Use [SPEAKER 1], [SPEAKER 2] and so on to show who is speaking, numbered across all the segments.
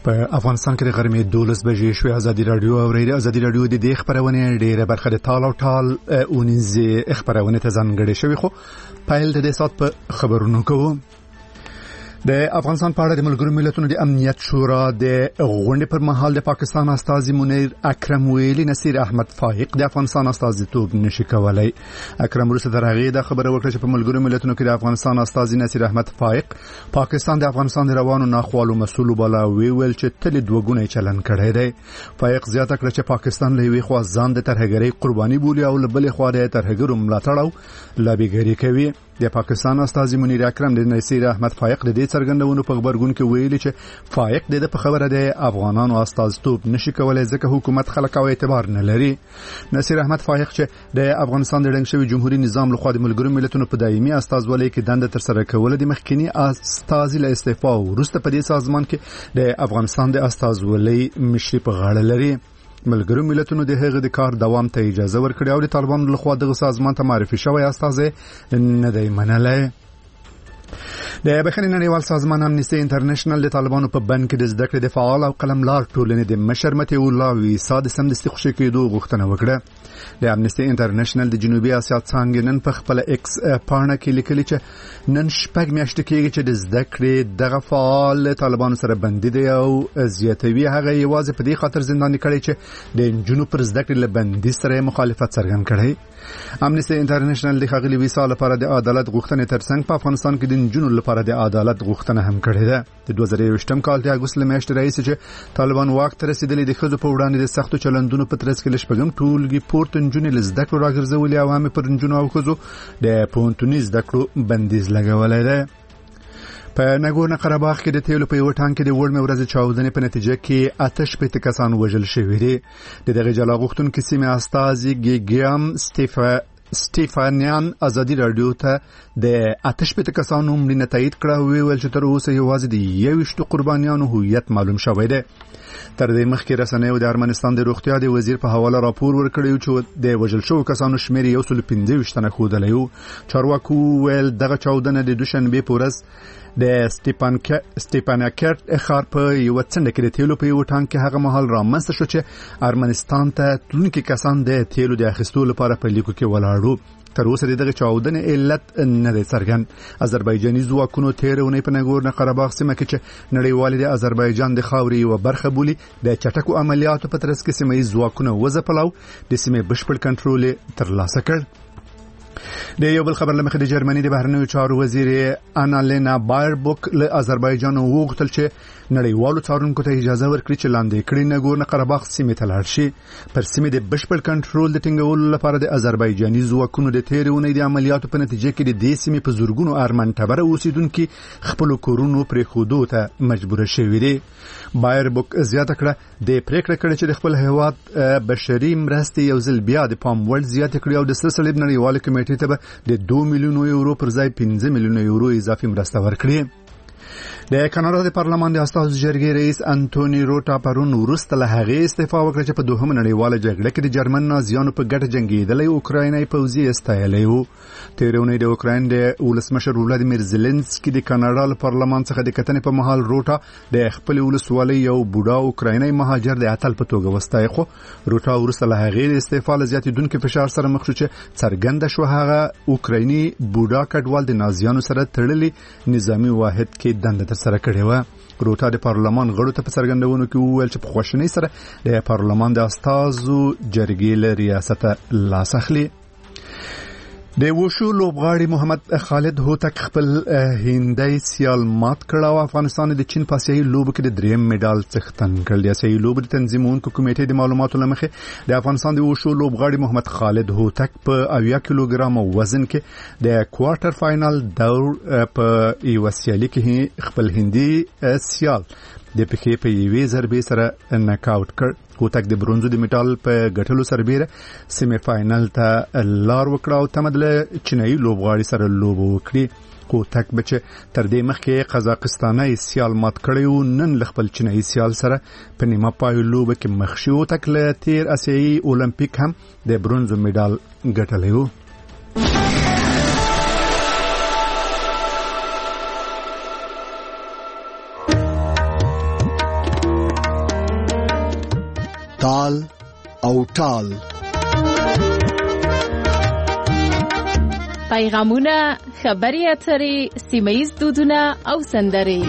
[SPEAKER 1] په افغانستان کې د غرمې 12 بجې شوې. ازادي رادیو اوریدي. ازادي رادیو د دې خبرونه ډیره برخه د ټال او ټال اونیزه خبرونه ته ځانګړې شوی. خو پایل د دې سات په خبرونو کوو. د افغانستان په اړه د ملګرو ملتونو د امنیت شورا د غونډې پر مهال د پاکستان استازي منیر اکرم ویلي نصیر احمد فائق د افغانستان استازیتوب نشي کولای. اکرم وروسته د هغې د خبره وکړه چې په ملګرو ملتونو کې د افغانستان استازي نصیر احمد فائق پاکستان د افغانستان د روانو ناخوالو مسؤل بولا ویل چې تل دوګونی چلن کړی دی. فائق زیاته کړه چې پاکستان له یوې خوا ځان د ترهګرۍ قرباني بولي او له بلې خوا د ترهګرو ملاتړ او لابیګری کوي. د پاکستان استازي منیر اکرم د نصیر احمد فائق د دې څرګندونو په خبرګون کې ویلي چې فائق د په خبره د افغانانو استازیتوب نشي کولای ځکه حکومت خلک او اعتبار نه لري. نصیر احمد فائق چې د افغانستان د ډنګ شوی جمهوریت نظام لخوا د ملګرو ملتونو په دایمي استازولۍ کې دنده تر سره کول د مخکنی استازي له استعفا وروسته په دې سازمان کې د افغانستان د استازولۍ مشري په غاړه لري. ملګرو ملتونو د هغه د کار دوام ته اجازه ورکړه او د طالبانو لخوا دغه سازمان ته معرفي شوی استازي نه دی منلی. د بخښنې نړیوال سازمان امنیستي انټرنیشنل د طالبانو په بند کې د زده کړې د فعال او قلملار ټولنې د مشر متي الله ویسا د سمدستي خوشي کېدو غوښتنه وکړه. د امنیستي انټرنیشنل د جنوبي اسیا څنګه نن په خپل ایکس پاڼه کې لیکلي چې نن شپږ میاشتې کېږي چې د زده کړې دغه فعال طالبانو سره بندي دی او زیاتوي هغه یوازې په دې خاطر زنداني کړي چې د جنوب پر زده کړې له بندي سره مخالفت څرګند کړي. امنیستي انټرنیشنل د خغلی ویسا لپاره د عدالت غوښتنې ترڅنګ په افغانستان کې د جنونو لپاره د عدالت غوښتنه هم کړې ده. د 2020م کال د اگست میاشتې راځي چې طالبان واک ته رسیدلي د خځو په وړاندې د سختو چلندونو په ترڅ کې لشپږم ټولګي پورته جنونې لزده کړو راګرځولې او هم پر جنونو او خځو د پونتونی زده کړو بندیز لګولای دی. په ناګورنو قرهباغ کې د تیلو په یو ټانک کې د وړمې ورځې چاودنې په نتیجه کې آتش پته کسان وژل شوي دي. د دغه جلا غوښتونکو سیمه استازي ګیګام سټیفانیان ازادي رادیو ته د آتش پته کسانو مړینه تایید کړه او ویل چې تر اوسه یوازې د 21 قربانیانو هویت معلوم شوی دی. تر دې مخکې رسنیو د ارمنستان د روغتیا د وزیر په حواله راپور ورکړی چې د وژل شوو کسانو شمېر 125 تنه ښودلی و. چارواکو ویل دغه چاودنه د دوشنبه په ورځ د سټیپاناکرت ښار په یو څنډه کې د تیلو په یو ټانک کې هغه مهال رامنځته شو چې ارمنستان ته تلونکي کسان د تیلو د اخیستو لپاره په لیکو کې ولاړو. تر اوسه دغه چاودنې علت نه دی څرګند. آذربایجاني ځواکونو تیرونه په ناګورنو قرهباغ سیمه کې چې نړیوال د آذربایجان د خاورې یو برخه بولي د چټکو عملیاتو په ترڅ کې سیمه ځواکونه وځپلاو د سیمه بشپړ کنټرول ترلاسه کړ. د یو بل خبر لمخې د جرمني د بهرنیو چارو وزیر انالینا بایربوک له آذربایجان وغوښتل چې نړیوالو څارونکو ته اجازه ورکړي چې لاندې کړي ناګورنو قرهباغ سیمه ته لاړ شي. پر سیمه د بشپړ کنټرول د ټینګولو لپاره د آذربایجاني ځواکونو د تیرونې د عملیاتو په نتیجه کې د دې سیمه په زورګونو ارمن ټبره اوسیدونکو خپل کورونو پرې خودو ته مجبور شوي دي. بایربوک زیاته کړه د پریکړه کړې چې د خپل هیواد بشري مرستې یو ځل بیا د پام وړ زیات کړي او د سلسله نړیوال کمیټې ته د 2 میلیون یورو پر ځای 15 میلیون یورو اضافي مرسته ورکړي. د کاناډا د پارلمان د استازو جرګې رئیس انټونی روټا پرون وروسته له هغې استعفا وکړه چې په دوهمه نړیواله جګړه کې د جرمن نازیانو په ګټه جنګېدلی اوکرایني پوځي استایلی و. تیرونی د اوکراین د ولسمشر ولادیمیر زيلنسکي د کاناډا له پارلمان څخه د کتنې په محل روټا د خپل ولسوالۍ یو بوډا اوکرایني مهاجر د اتل په توګه وستای. خو روټا وروسته له هغې د استعفا له زیاتېدونکو فشار سره مخ شو چې څرګنده شو هغه اوکرایني بوډا کډوال د نازیانو سره تړلي نظامی واحد کې دنده سره کړې و. روټا د پارلمان غړو ته په څرګندونو کې وویل چې په خوښنۍ سره د پارلمان د استازو جرګې له ریاست لاس اخلي. د وشو لوبغاړي محمد خالد هوتک خپل هندۍ سیال مات کړ او افغانستان د چین په آسیایي لوبو کې د دریم میډال څښتن کړ. د آسیایي لوبو د تنظیمونکو کمیټې د معلوماتو لمخې د افغانستان د وشو لوبغاړي محمد خالد هوتک په 80 کیلوګرام وزن کې د کوارټر فائنل دور په یو سیالي کې خپل هندي سیال د پخې په یوې ضربې سره ناک آوټ کړ. هوتک د برونزو د میډال په ګټلو سربېره سیمه فائنل ته لار وکړه او تمدله چینایي لوبغاړي سره لوب وکړي. هوتک بچ تر دې مخکې قزاقستاني سیال مات کړی او نن خپل چینایي سیال سره په نیمه پای لوب کې مخ شو. هوتک له تیر آسیایي اولمپیک هم د برونزو میډال ګټلی و.
[SPEAKER 2] او ټال.
[SPEAKER 3] پیغامونه، خبري اترې، سیمه‌ییز دودونه او سندرې.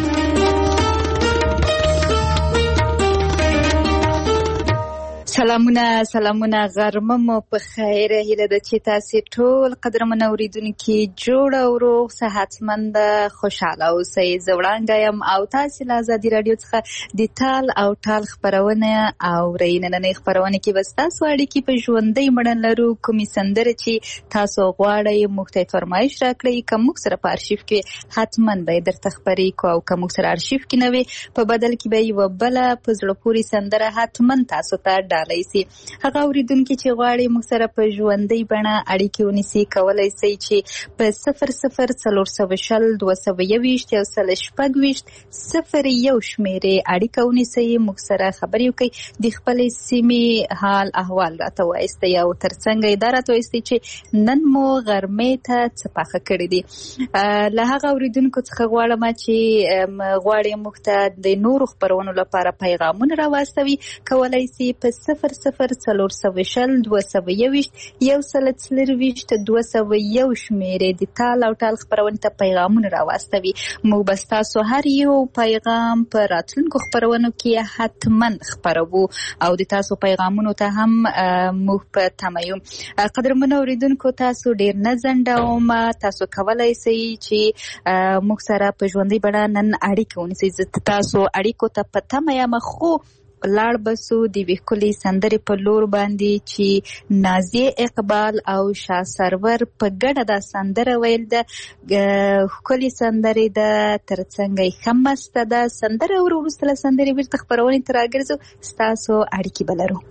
[SPEAKER 4] سلامونه غرمه مو په خیر. هیله ده چې تاسو ټول قدرمن اوریدونکو جوړ او روغ صحتمند خوشاله اوسئ. زوړانګه يم او تاسو له ازادي رادیو څخه د ټال او ټال خبرونه او ریننه خبرونه کې وستاسو اړیکې په ژوندۍ مړن لرو. کومې سندره چې تاسو غواړئ موږ ته فرمایش راکړئ. کوم سره په ارشیف کې حتماً به درته خبرې کو او کوم سره ارشیف کې نه وي په بدل کې به یو بل په زړه پوري سندره حتماً تاسو ته لایسي. هغه اوریدونکو چې غواړي موږ سره په ژوندۍ بڼه اړیکې ونیسي کولای شي چې په 0040 222 یو سل شپږ 01 شمیرې اړیکه ونیسي. موږ سره خبرې وکړي، د خپل سیمې حال احوال راته وایستي او ترڅنګ اداره ته وایستي چې نن مو غرمې ته څه پاخه کړی دي. له هغه اوریدونکو څخه غواړم چې غواړي موږ ته د نورو خبرونو لپاره پیغامونه راوستوي. کولای شي په 0040 222 یو سل 201 شمیرې د ټال او ټال خبرونه ته پیغامونه راوستوي. موږ به تاسو هر یو پیغام په راتلونکو خبرونو کې حتماً خبرو او د تاسو پیغامونو ته هم موږ په تمه یو. قدرمن اوریدونکو تاسو ډیر نه ځنډوم، تاسو کولای شئ چې موږ سره په ژوندۍ بڼه نن اړیکه ونیسئ. تاسو اړیکو ته په تمه یم، خو لاړ بسو د وکولي سندرې په لور باندې چې نازیه اقبال او شاه سرور په ګډه د سندره ویل د وکولي سندرې د ترڅنګ خمسته د سندره ورسره سندرې ورته خبرونه تر راګرځو تاسو اړیکې بلرو.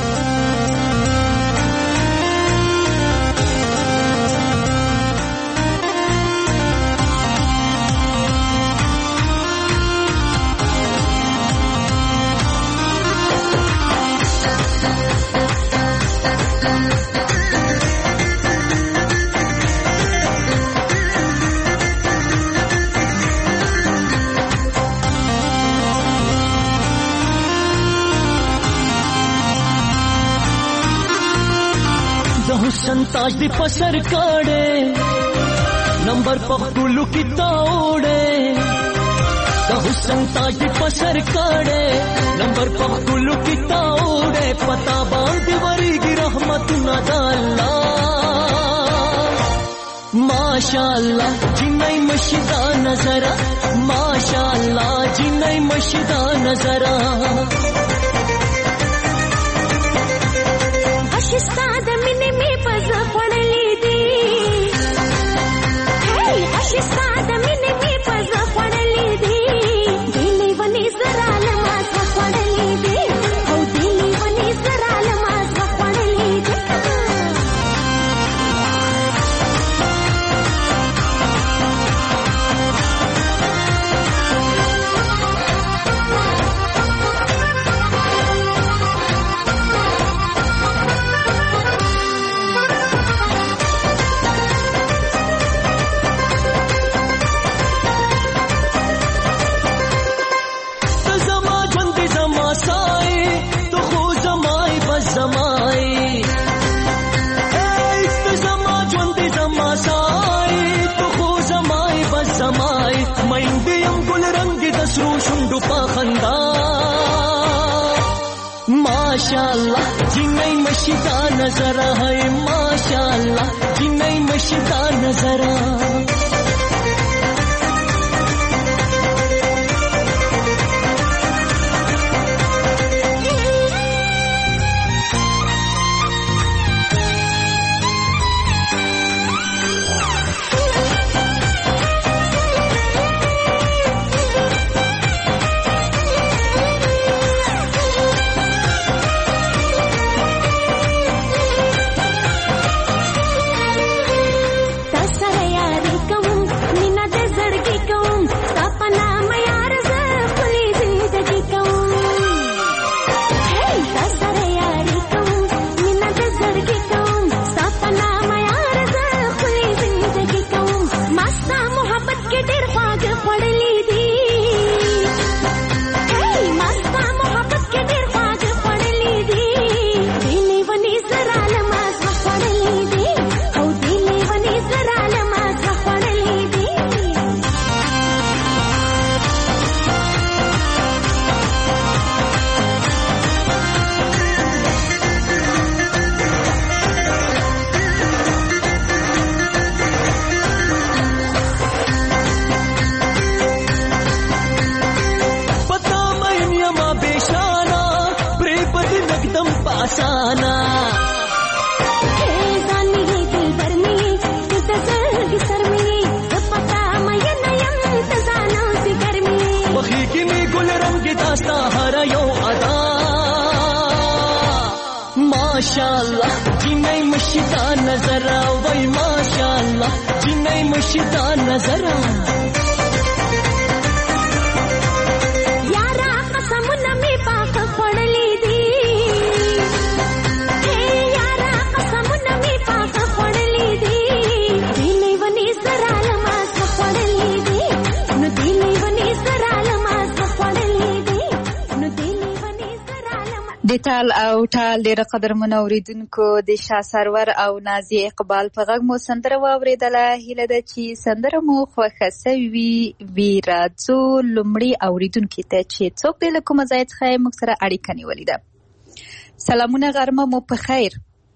[SPEAKER 5] ताज दी पसर काड़े नंबर पखुलू की तोड़े हुसन ताज दी पसर काड़े नंबर पखुलू की तोड़े पता बांध वरी की रहमत न डाला माशाअल्लाह जिन्नई मशीदा नजरा माशाअल्लाह जिन्नई मशीदा नजरा
[SPEAKER 6] अशिस्ताद मिने में पज़ पड़ली दी हे अशिस्ताद मिने में पज़ पड़ली दी दिली वनी जरा नमाज पड़ली दी ओ दिली वनी जरा नमाज पड़ली दी माशाअल्लाह जिन्नई मशीदा नजरा है माशाअल्लाह जिन्नई मशीदा नजरा
[SPEAKER 5] ماشاءالله جنۍ مشدا نظر وای ماشاءالله جنۍ مشدا نظر
[SPEAKER 6] یارا قسمونه می پاک خړلې دي یارا قسمونه می پاک خړلې دي دیني ونی سرال ما خړلې دي نو دیني ونی سرال ما خړلې دي نو دیني ونی سرال ما
[SPEAKER 4] د ټال او ټال ډېر قدرمنو اوریدونکو د شاه سرور او نازي اقبال په غږ مو سندره واورېدله. هیله ده چې سندره مو خوښه سوي وي. راځو لومړي اوریدونکي ته چې څوک دی له کومه ځای څخه یې موږ سره اړیکه نیولې ده. سلامونه، غرمه مو په خیر.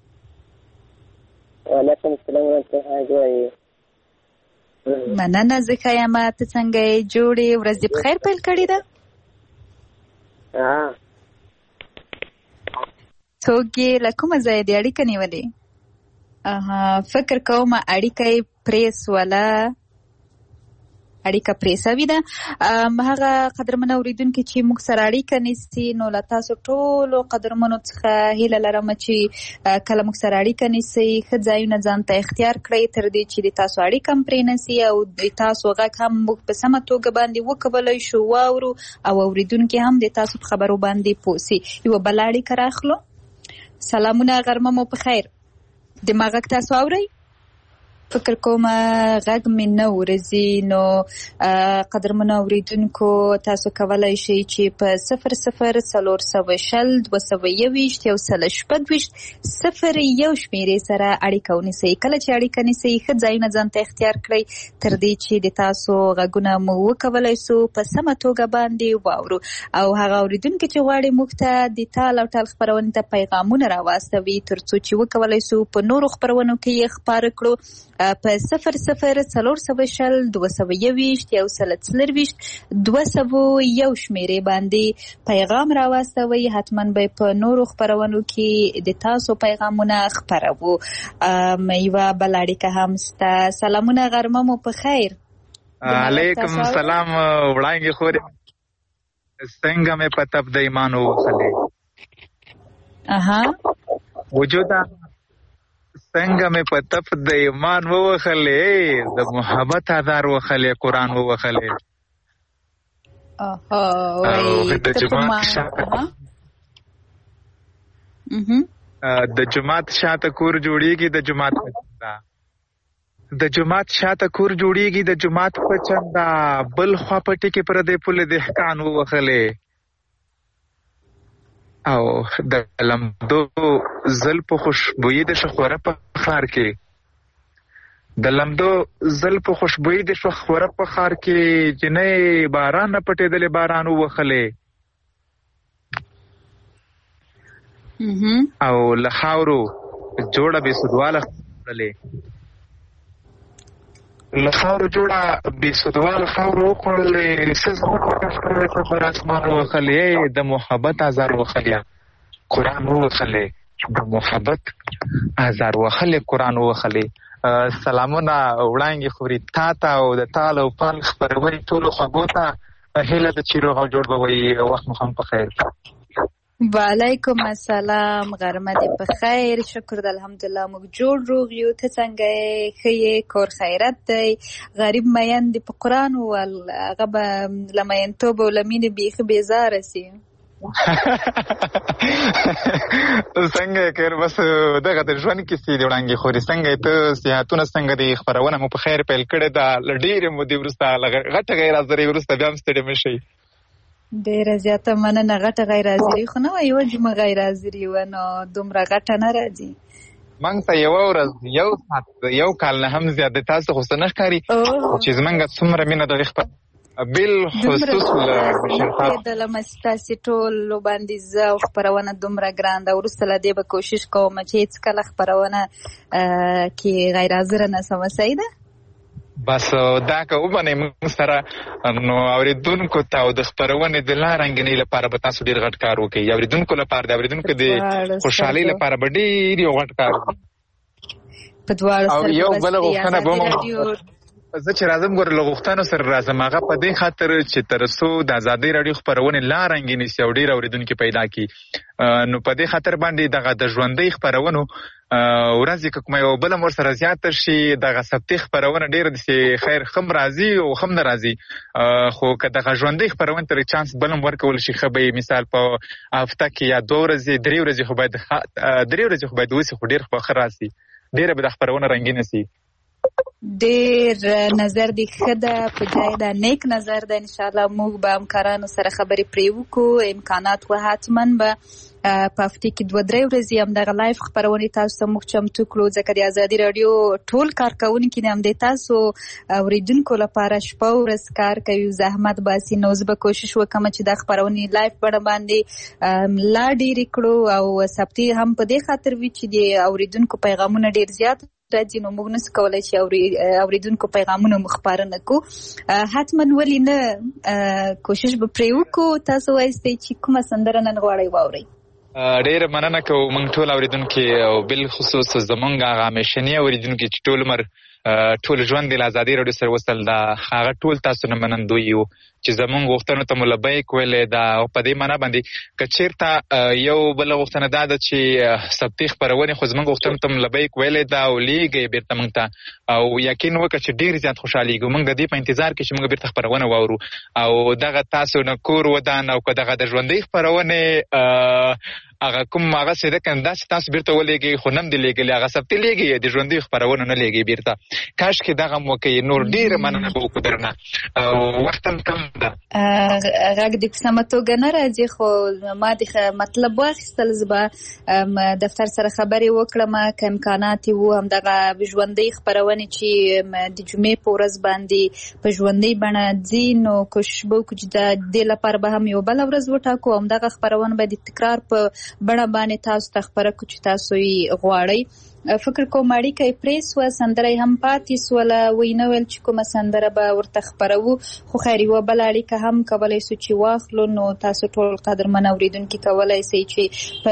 [SPEAKER 2] وعلیکم السلام ورحمة الله.
[SPEAKER 4] مننه، زه ښه یم. ته څنګه یې؟ جوړې ورځ دې په خیر پیل کړې ده؟ څوک یې له کومه ځای دې اړیکه نیولې؟ فکر کوم اړیکه یې پرېسوله، اړیکه پرې سوې ده. هغه قدرمنو اوریدونکي چې موږ سره اړیکه نیسي، نو له تاسو ټولو قدرمنو څخه هیله لرم چې کله موږ سره اړیکه نیسئ ښه ځایونه ځان ته اختیار کړئ تر دې چې د تاسو اړیکه هم پرې نسي او د تاسو غږ هم موږ په سمه توګه باندې وکولی شو واورو او اوریدونکي هم د تاسو په خبرو باندې پوه سي. یوه بله اړیکه راخلو. سلامونه، غرمه مو په خیر. د ما غږ تاسو اورئ؟ فکر کوم غږ مې نه ورځي. نو قدرمنو اوریدونکو تاسو کولی شئ چې په 00402121 شمیرې سره اړیکه ونیسئ. کله چې اړیکه نیسئ ښه ځایونه ځان ته اختیار کړئ تر دې چې د تاسو غږونه مو وکولی سو په سمه توګه باندې واورو. او هغه اوریدونکي چې غواړي موږ ته د ټال او ټال خپرونې ته پیغامونه راواستوي تر څو چې وکولی سو په نورو خپرونو کې یې خپاره کړو په 00402121 شمیرې باندې پیغام راواستوي. حتما به په نورو خپرونو کې د تاسو پیغامونه خپروو. یوه بله اړیکه هم سته. سلامونه، غرمه مو په خیر.
[SPEAKER 7] علیکم السلام وړانګې خورې، څنګه مې په تپ د ایمان ووخلې وجوده، څنګه مې په تپ د ایمان ووخلې، د محبت آزار وخلې، قرآن ووخلې. د جماعت شاته کور جوړیږي، د جماعت د جماعت شاته کور جوړیږي، د جماعت په چندا بل خوا پټي کې پر دې پل د احکان ووخلې. او د لمدو زلفو خوشبویي د شخوره په خار کې، د لمدو زلفو خوشبویي د شخوره په خار کې جنې باران نه پټېدلې باران ووخلې. او له خاورو جوړه بې سودواله خوړلې، له خاورو جوړه بې سودواله خاورو وخوړلې، پر اسمان ووخلې، د محبت آزار وخلې، قرآن ووخلې، د محبت آزار وخلې، قرآن ووخلې. سلامونه وړانګې خوري تا ته او د ټال او ټال خپرونې ټولو خوږو ته. هیله ده چې روغ او جوړ به وي. وخت مو هم په خیر.
[SPEAKER 4] وعلیکم السلام، غرمه دې په خیر. شکر ده، الحمدلله موږ جوړ روغ یو. ته څنګه یې؟ ښه یې؟ کور خیرت دی؟ غریب مین دې په قرآن وویل، هغه به له مینتوب او له مینې بیخي بیزاره سي.
[SPEAKER 7] څنګه یې کړ؟ بس دغه د ژوند کیسې دي وړانګې خوري. څنګه یې ته؟ صحتونه څنګه دي؟ خپرونه مو په خیر پیل کړې ده. له ډېرې مودې وروسته، له غټه غیر حاضرۍ وروسته بیا هم ستړي مه شئ.
[SPEAKER 4] ډېره زیاته مننه. غټه غیر حاضري خو نه وه، یوه جمعه غیر حاضري وه، نو دومره غټه نه راځي.
[SPEAKER 7] موږ ته یوه ورځ، یو ساعت، یو کال نه هم زیات دی. تاسو خو څه نه ښکاري چې زموږ څومره مینه دغې خپل بالخصوص
[SPEAKER 4] ستاسې ټولو باندې زه او خپرونه دومره ګران ده. وروسته له دې به کوشش کوم چې هېڅکله خپرونه کې غیر حاضره نه سمه. صحیح ده؟
[SPEAKER 7] بس دا که ومنئ موږ سره، نو اورېدونکو ته او د خپرونې د لا رنګینۍ لپاره به تاسو ډېر غټ کار وکړئ. اورېدونکو لپاره، د اورېدونکو د خوشحالۍ لپاره به ډېر یو غټ کار وکړئ.
[SPEAKER 4] په دواړو
[SPEAKER 7] او یو بله غوښتنه به زه چې راځم ګور لغښتانو سره راځم هغه په دې خاطر چې ترڅو د ازادي رادیو خبرونه لا رنګینې سي او ډیر اوریدونکو پیدا کی نو په دې خاطر باندې دغه د ژوندۍ خبرونه ورځي کوم یو بل مر سره زیات شي دغه سبتي خبرونه ډیر د خیر خم راځي او خم ناراضي خو که دغه ژوندۍ خبرونه تر چانس بلم ورکول شي خبي مثال په هفته کې یا 2 ورځې 3 ورځې خو باید 3 ورځې خو باید وسی خو ډیر خو خراسي ډیر به د خبرونه رنگینه سي
[SPEAKER 4] ډیر نظر دی خدا په ځای دا نیک نظر ده ان شاء الله موږ به همکارانو سره خبرې پرې وکړو امکانات و حتمن به په هفته کې 2-3 ورځې هم دغه لایف خبرونه تاسو ته موږ چمتو کړو ځکه د ازادي رادیو ټول کارکونکي هم د تاسو اوریدونکو لپاره شپه او ورځ کار کوي زحمت باسي نو زه به کوشش وکم چې د خبرونه لایف بڼه باندې لا ډیر کړو او سبتي هم په دې خاطر وی چې د اوریدونکو پیغامونه ډیر زیات راځي نو موږ نس کولای چې اوریدونکو پیغامونه مخبرنه کو حتمن ولې نه کوشش به پرې وکړو تاسو وایستئ چې کومه سندره نن غواړئ واورئ
[SPEAKER 7] ډیر مننه کوم موږ ټول اوریدونکو او بل خصوص زمونږ هغه مشنی اوریدونکو چې ټول عمر ټول ژوند د ازادي رادیو سره وصل دا هغه ټول تاسو نه منندوی یو چې زمونږ غوښتنو ته ملبیک ویلې دا په دې معنی باندې کچیرته یو بل غوښتنه دا ده چې سبتي خبرونه خو زمونږ غوښتنو ته ملبیک ویلې دا ولېږي بیرته موږ ته او یقین وکړه چې ډیر زیات خوشحالي ګو موږ د دې په انتظار کې چې موږ بیرته خبرونه واورو او دغه تاسو نه کور ودان او دغه د ژوندۍ خبرونه هغه کوم هغه څه ده کنده چې تاسو بیرته ولېږي خو نم دی لېږي هغه سبتي لېږي د ژوندۍ خبرونه نه لېږي بیرته کاش کې دغه موقع نور ډیر مننه وکړو درنه وخت کم ده
[SPEAKER 4] غږ د سمتوګ نه راځي خو ما د مطلب واخیستل زبا دفتر سره خبرې وکړم که امکانات وو هم دغه ژوندۍ خبرونه چې د جمعې په ورځ باندې په ژوندۍ بڼه ځي نو کوشش به وکړو چې د دې لپاره به هم یو بل ورځ وټاکو هم دغه خبرونه به د تکرار په بڼه باندې تاسو ته خبره کوو چې تاسو یې غواړئ فکر کوم اړیکه پریس و سندره هم پاتې سوله وینه ویل چې کومه سندره به ورته خبرو خو خیر یو بل اړیکه هم کولای شو چې واخلو نو تاسو ټول قدرمن اوریدونکو کولای شئ چې په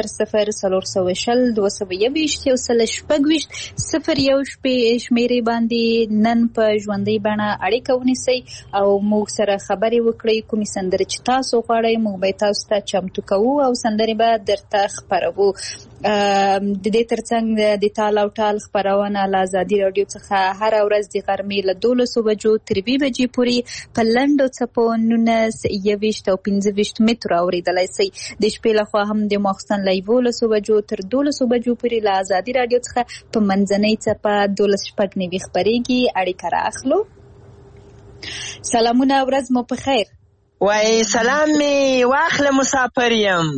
[SPEAKER 4] 004022 شمیرې باندې نن په ژوندۍ بڼه اړیکه ونیسئ او موږ سره خبرې وکړئ کومې سندره چې تاسو غواړئ موږ به تاسو ته چمتو کوو او سندرې به درته خبرو د دې ترڅنګ د تال او ټال خبرونه له ازادي رادیو څخه هر ورځ د غرمې له 12 بجو تر 2 بجې پورې په لنډو څپو 19 او 15 متر اوریدلای شئ د شپې لخوا هم د ماخستن له 11 بجو تر 12 بجو پورې له ازادي رادیو څخه په منځنۍ څپه 12 خبرېږي اړیکه راخلو سلامونه ورځ مو په خیر
[SPEAKER 8] وای سلام می واخله مسافر یم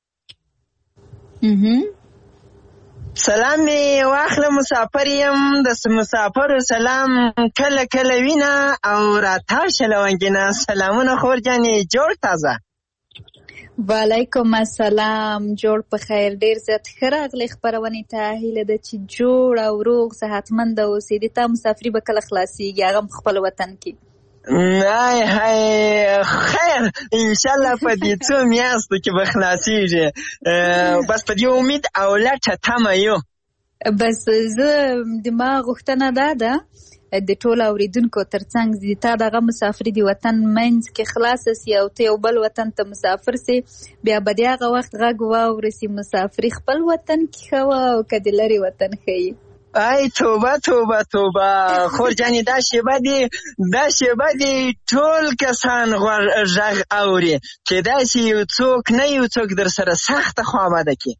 [SPEAKER 8] سلام می واخله مسافر یم د مسافر سلام کله کله وینا او راته شلونګینا سلامونه خور جانې جوړ تازه
[SPEAKER 4] وعلیکم السلام جوړ په خیر ډیر زیات خراغلی خبرونه ته هیله ده چې جوړ او روغ صحتمند اوسې د تا مسافری به کله خلاصيږي هغه خپل وطن کې
[SPEAKER 8] نه خیر ان شاء الله په دې څو میاشتو کې به خلاصيږي بس په دې امید او لټه تمه یو
[SPEAKER 4] بس زه د ما غوښتنه ده د ټول اوریدونکو ترڅنګ د تا دغه مسافر دی وطن منځ کې خلاص سي او ته یو بل وطن ته مسافر سي بیا به دغه وخت غږ واورسي مسافر خپل وطن کې خو او کدي لري وطن خي
[SPEAKER 8] ای توبه توبه توبه خور جانی دا شیبه دی ټول کسان غږ اوري چې دا سی یو څوک نه یو څوک در سره سخت خوامده کی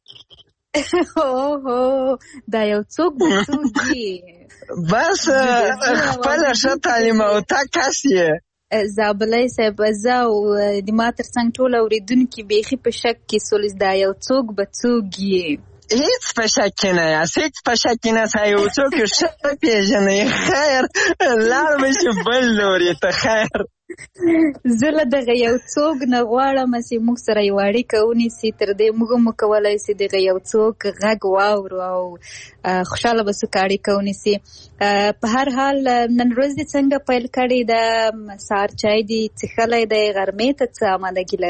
[SPEAKER 4] دا یو څوک دی
[SPEAKER 8] بس خپل ښه تعلیم او تکاسیه
[SPEAKER 4] زابلای صاحب زاو د ما ترڅنګ ټول اوریدونکو بیخي په شک کې سولز دا یو څوک به څوګي
[SPEAKER 8] هیڅ په شک نه هیڅ په شک نه سایو څوک ښه پیژنې خیر لار بشي بل لوري ته خیر
[SPEAKER 4] زله دغه یو څوک نه غواړم چې موږ سره یو اړیکه ونیسي تر دې موږ مکولای شي دغه یو څوک غږ واورو او خوشاله به سو اړیکه ونیسي په هر حال نن ورځ د څنګه پیل کړي د سار چای دی څخلای د غرمې ته څه آمادګي لري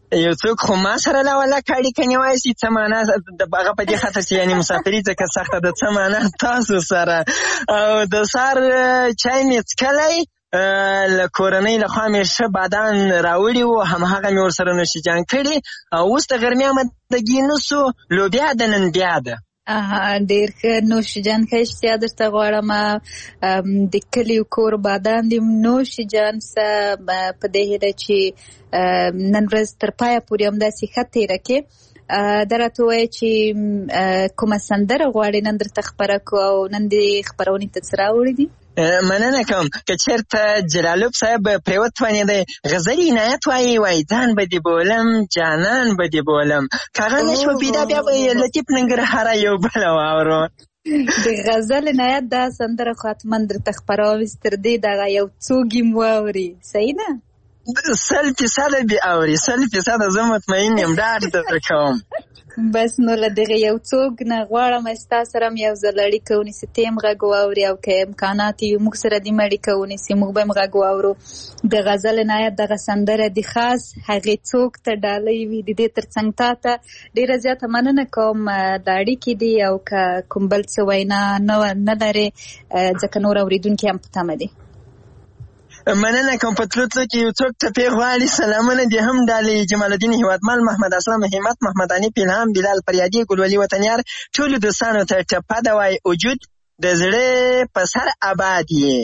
[SPEAKER 8] یو څوک خو ما سره لا ولکه اړیکه نیوای شي څه معنا هغه په دې خاطر چې یعنې مسافري ځکه سخته ده څه معنا تاسو سره او د سهار چای مې څښلی له کورنۍ لخوا مې ښه بادان راوړي وو همهغه مې ورسره نوشیجان کړي او اوس د غرمې آمادګي نه سو لوبیا د نن بیا ده
[SPEAKER 4] ډېر ښه نوشیجان ښه اشتیا درته غواړم د کلي کور بادام دي نوشیجان څه په دې هیله چې نن ورځ تر پایه پورې همداسې ښه تېره کړې دا راته ووایه چې کومه سندره غواړې نن درته خپره کړو او نن دې خپرونې ته څه راوړي دي
[SPEAKER 8] مننه کوم که چېرته جلالوب صاحب پرې وتوانېدی غزل عنایت وایي ځان به دې بولم جانان به دې بولم که هغه نه شوه پیدا بیا به یې لطیف ننګرهاره یو بله واورو
[SPEAKER 4] د غزل عنایت دا سندره خو حتما درته خپروم چې تر دې دغه یو څو ګیم واوري صحیح نه
[SPEAKER 8] 100% به اوري 100% زه مطمئن یم ډاډ درکوم
[SPEAKER 4] بس نو له دغه یو څوک نه غواړم ستا سره هم یو ځل اړیکه ونیسي ته هم غږ واوري او که امکانات یې موږ سره دې هم اړیکه ونیسي موږ به هم غږ واورو د غزل عنایت دغه سندره د خاص هغې څوک ته ډالۍ وي د دې تر څنګ تا ته ډېره زیاته مننه کوم د اړیکې دي او که کوم بل څه وینا نه لرې ځکه نور اورېدونکي هم په تمه دي
[SPEAKER 8] مننه کوم په تلو تلو کې یو څوک ټپې غواړي سلامونه دې هم ډالۍ جمال الدین هیوادمل محمد اسلام همت محمد انیف الهام بلال فریادي ګلولي وطنیار ټولو دوستانو ته ټپه ده وایي وجود د زړه په سر آباد یې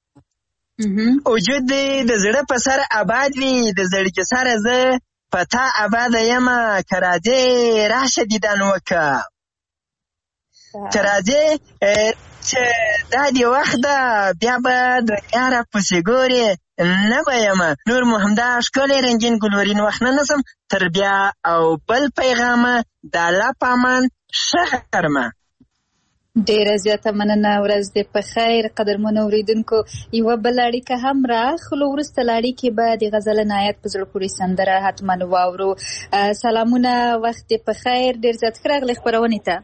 [SPEAKER 8] وجود دې د زړه په سر آباد وي د زړګي سره زه په تا آباده یمه که راځې راشه دیدن وکړه که راځې چې دا دی وخت ده بیا به دنیا را پسې ګورې نه به یمه نور مو همدا ښکلی رنګین ګلورین وخت نه نسم تر بیا او بل پیغامه د الله په امان ښه غرمه
[SPEAKER 4] ډېره زیاته مننه ورځ دې په خیر قدرمنو اورېدونکو یوه بله اړیکه هم راخلو وروسته له اړیکې به د غزل عنایت په زړه پورې سندره حتما واورو سلامونه وخت دې په خیر ډېر زیات ښه راغلی خپرونې ته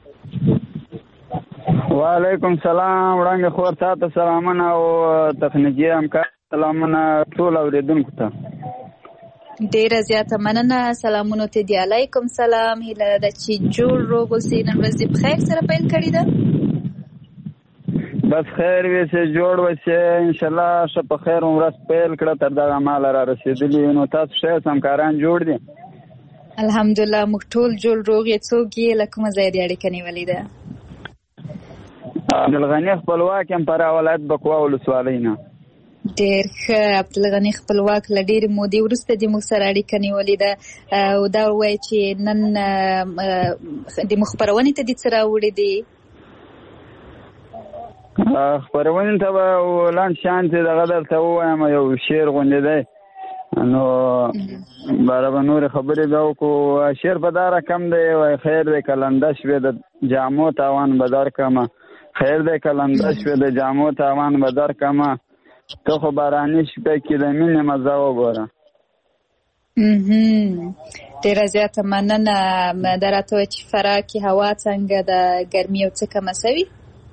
[SPEAKER 9] وعلیکم سلام وړاندې خور تاته سلامونه او تخنیکي همکار سلامونه ټول اورېدونکو ته
[SPEAKER 4] ډېره زیاته مننه سلامونو ته دی علیکم سلام هیله ده چې جوړ روغ اوسې نن ورځ دې په خیر سره پیل کړې ده
[SPEAKER 9] بس خیر وي چې جوړ وسې انشاءالله ښه په خیر ورځ پیل کړه تر دغه ماله را رسېدلي نو تاسو ښه همکاران جوړ دي
[SPEAKER 4] الحمدلله موږ ټول جوړ روغ یې څوک یې له کومه ځایه دې اړیکه نیولې ده
[SPEAKER 9] عبدالغني خپلواک یم فراه ولایت بکوا ولسوالۍ نه
[SPEAKER 4] ډېر ښه عبدالغني خپلواک له ډېرې مودې وروسته دې موږ سره اړیکه نیولې ده او دا ووایه چې نن د موږ خپرونې ته دې څه راوړي دي
[SPEAKER 9] خپرونې ته به لنډ شانتې دغه درته ووایم یو شعر غوندې دی نو باره به نورې خبرې به وکړو شعر په دا رقم دی وایي خیر دی که لنده شوې د جامو تاوان به درکړمه خیر دی که لنده شوې د جامو تاوان به درکړمه ته خو باراني شپې کې د مینې مزه وګوره
[SPEAKER 4] ډېره زیاته مننه دا راته وایه چې فراه کې هوا څنګه ده ګرمي یو څه کمه سوي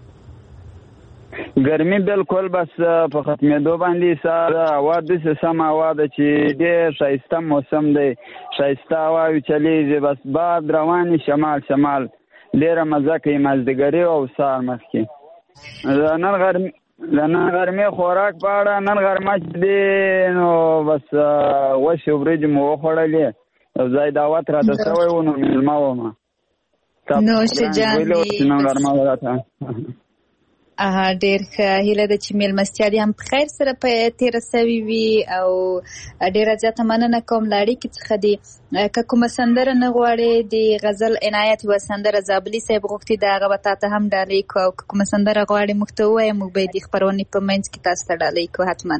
[SPEAKER 9] ګرمي بالکل بس په ختمېدو باندې ساره هوا داسې سم هوا ده چې ډېر ښایسته موسم دی ښایسته هواوې چلیږي بس باد روانې شمال ډېره مزه کوي مازدیګري او سهار مخکې د نن غرمې خوراک په اړه نن غرمه چې دی نو بس غوښې وریجې مو وخوړلې یو ځای دعوت راته شوی و نو مېلمه ومه
[SPEAKER 4] نوشجان دي
[SPEAKER 9] نن غرمه راته
[SPEAKER 4] ډېر ښه هیله ده چې مېلمستیا دې هم په خیر سره تېره سوې وي او ډېره زیاته مننه کوم له اړیکې څخه دي که کومه سندره نه غواړې د غزل عنایت یوه سندره زابلي صاحب غوښتي د هغه به تا ته هم ډالۍ کړو او که کومه سندره غواړې موږ ته ووایه موږ به یې د خپرونې په منځ کې تاسو ته ډالۍ کړو حتما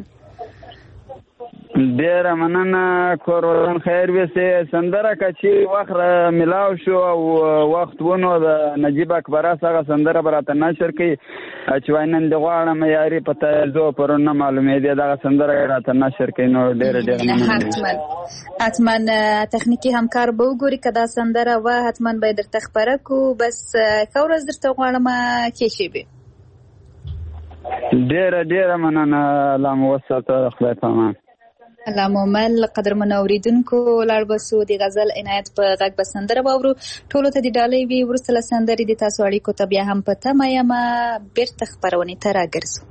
[SPEAKER 9] ډېره مننه کور ودان خیر وسې سندره که چې وخت ملاو شو او وخت ونو د نجیب اکبراس هغه سندره به راته نشر کوي چې وایي نن دې غواړم یاري په تیزو پرون نه معلومېدې دغه سندره یې راته نشر کوي نو ډېره
[SPEAKER 4] حتما تخنیکي همکار به وګوري که دا سندره وه حتما به یې درته خپره کړو بس ښه ورځ درته غواړم ښې شېبې
[SPEAKER 9] ډېره مننه الله مو وساته خدای په امان
[SPEAKER 4] الله مومل قدرمن اوریدونکو لاړ بسو د غزل عنایت په غږ بسندره باورو ټولو ته د ډالۍ وی ورسله سندري د تاسو اړیکو ته بیا هم پته مېما بیرته خبرونه ته راګرځو.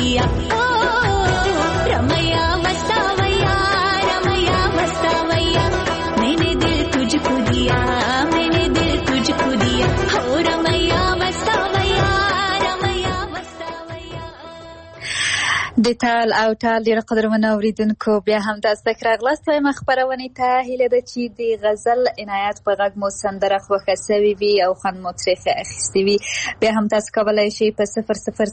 [SPEAKER 6] दिया ओ रमैया वसावैया मैंने दिल तुझको दिया हो रमैया वसावैया
[SPEAKER 4] د تال او ټال ډېر قدرمن اوریدونکو بیا هم تاسو ته راغلاست وایم خبرونه ته هیله ده چې د غزل عنایت په غږ مو سندره خوښه سوي وي او خوند مو ترې اخیستی وي بیا هم تاسو کولی شئ په 00402220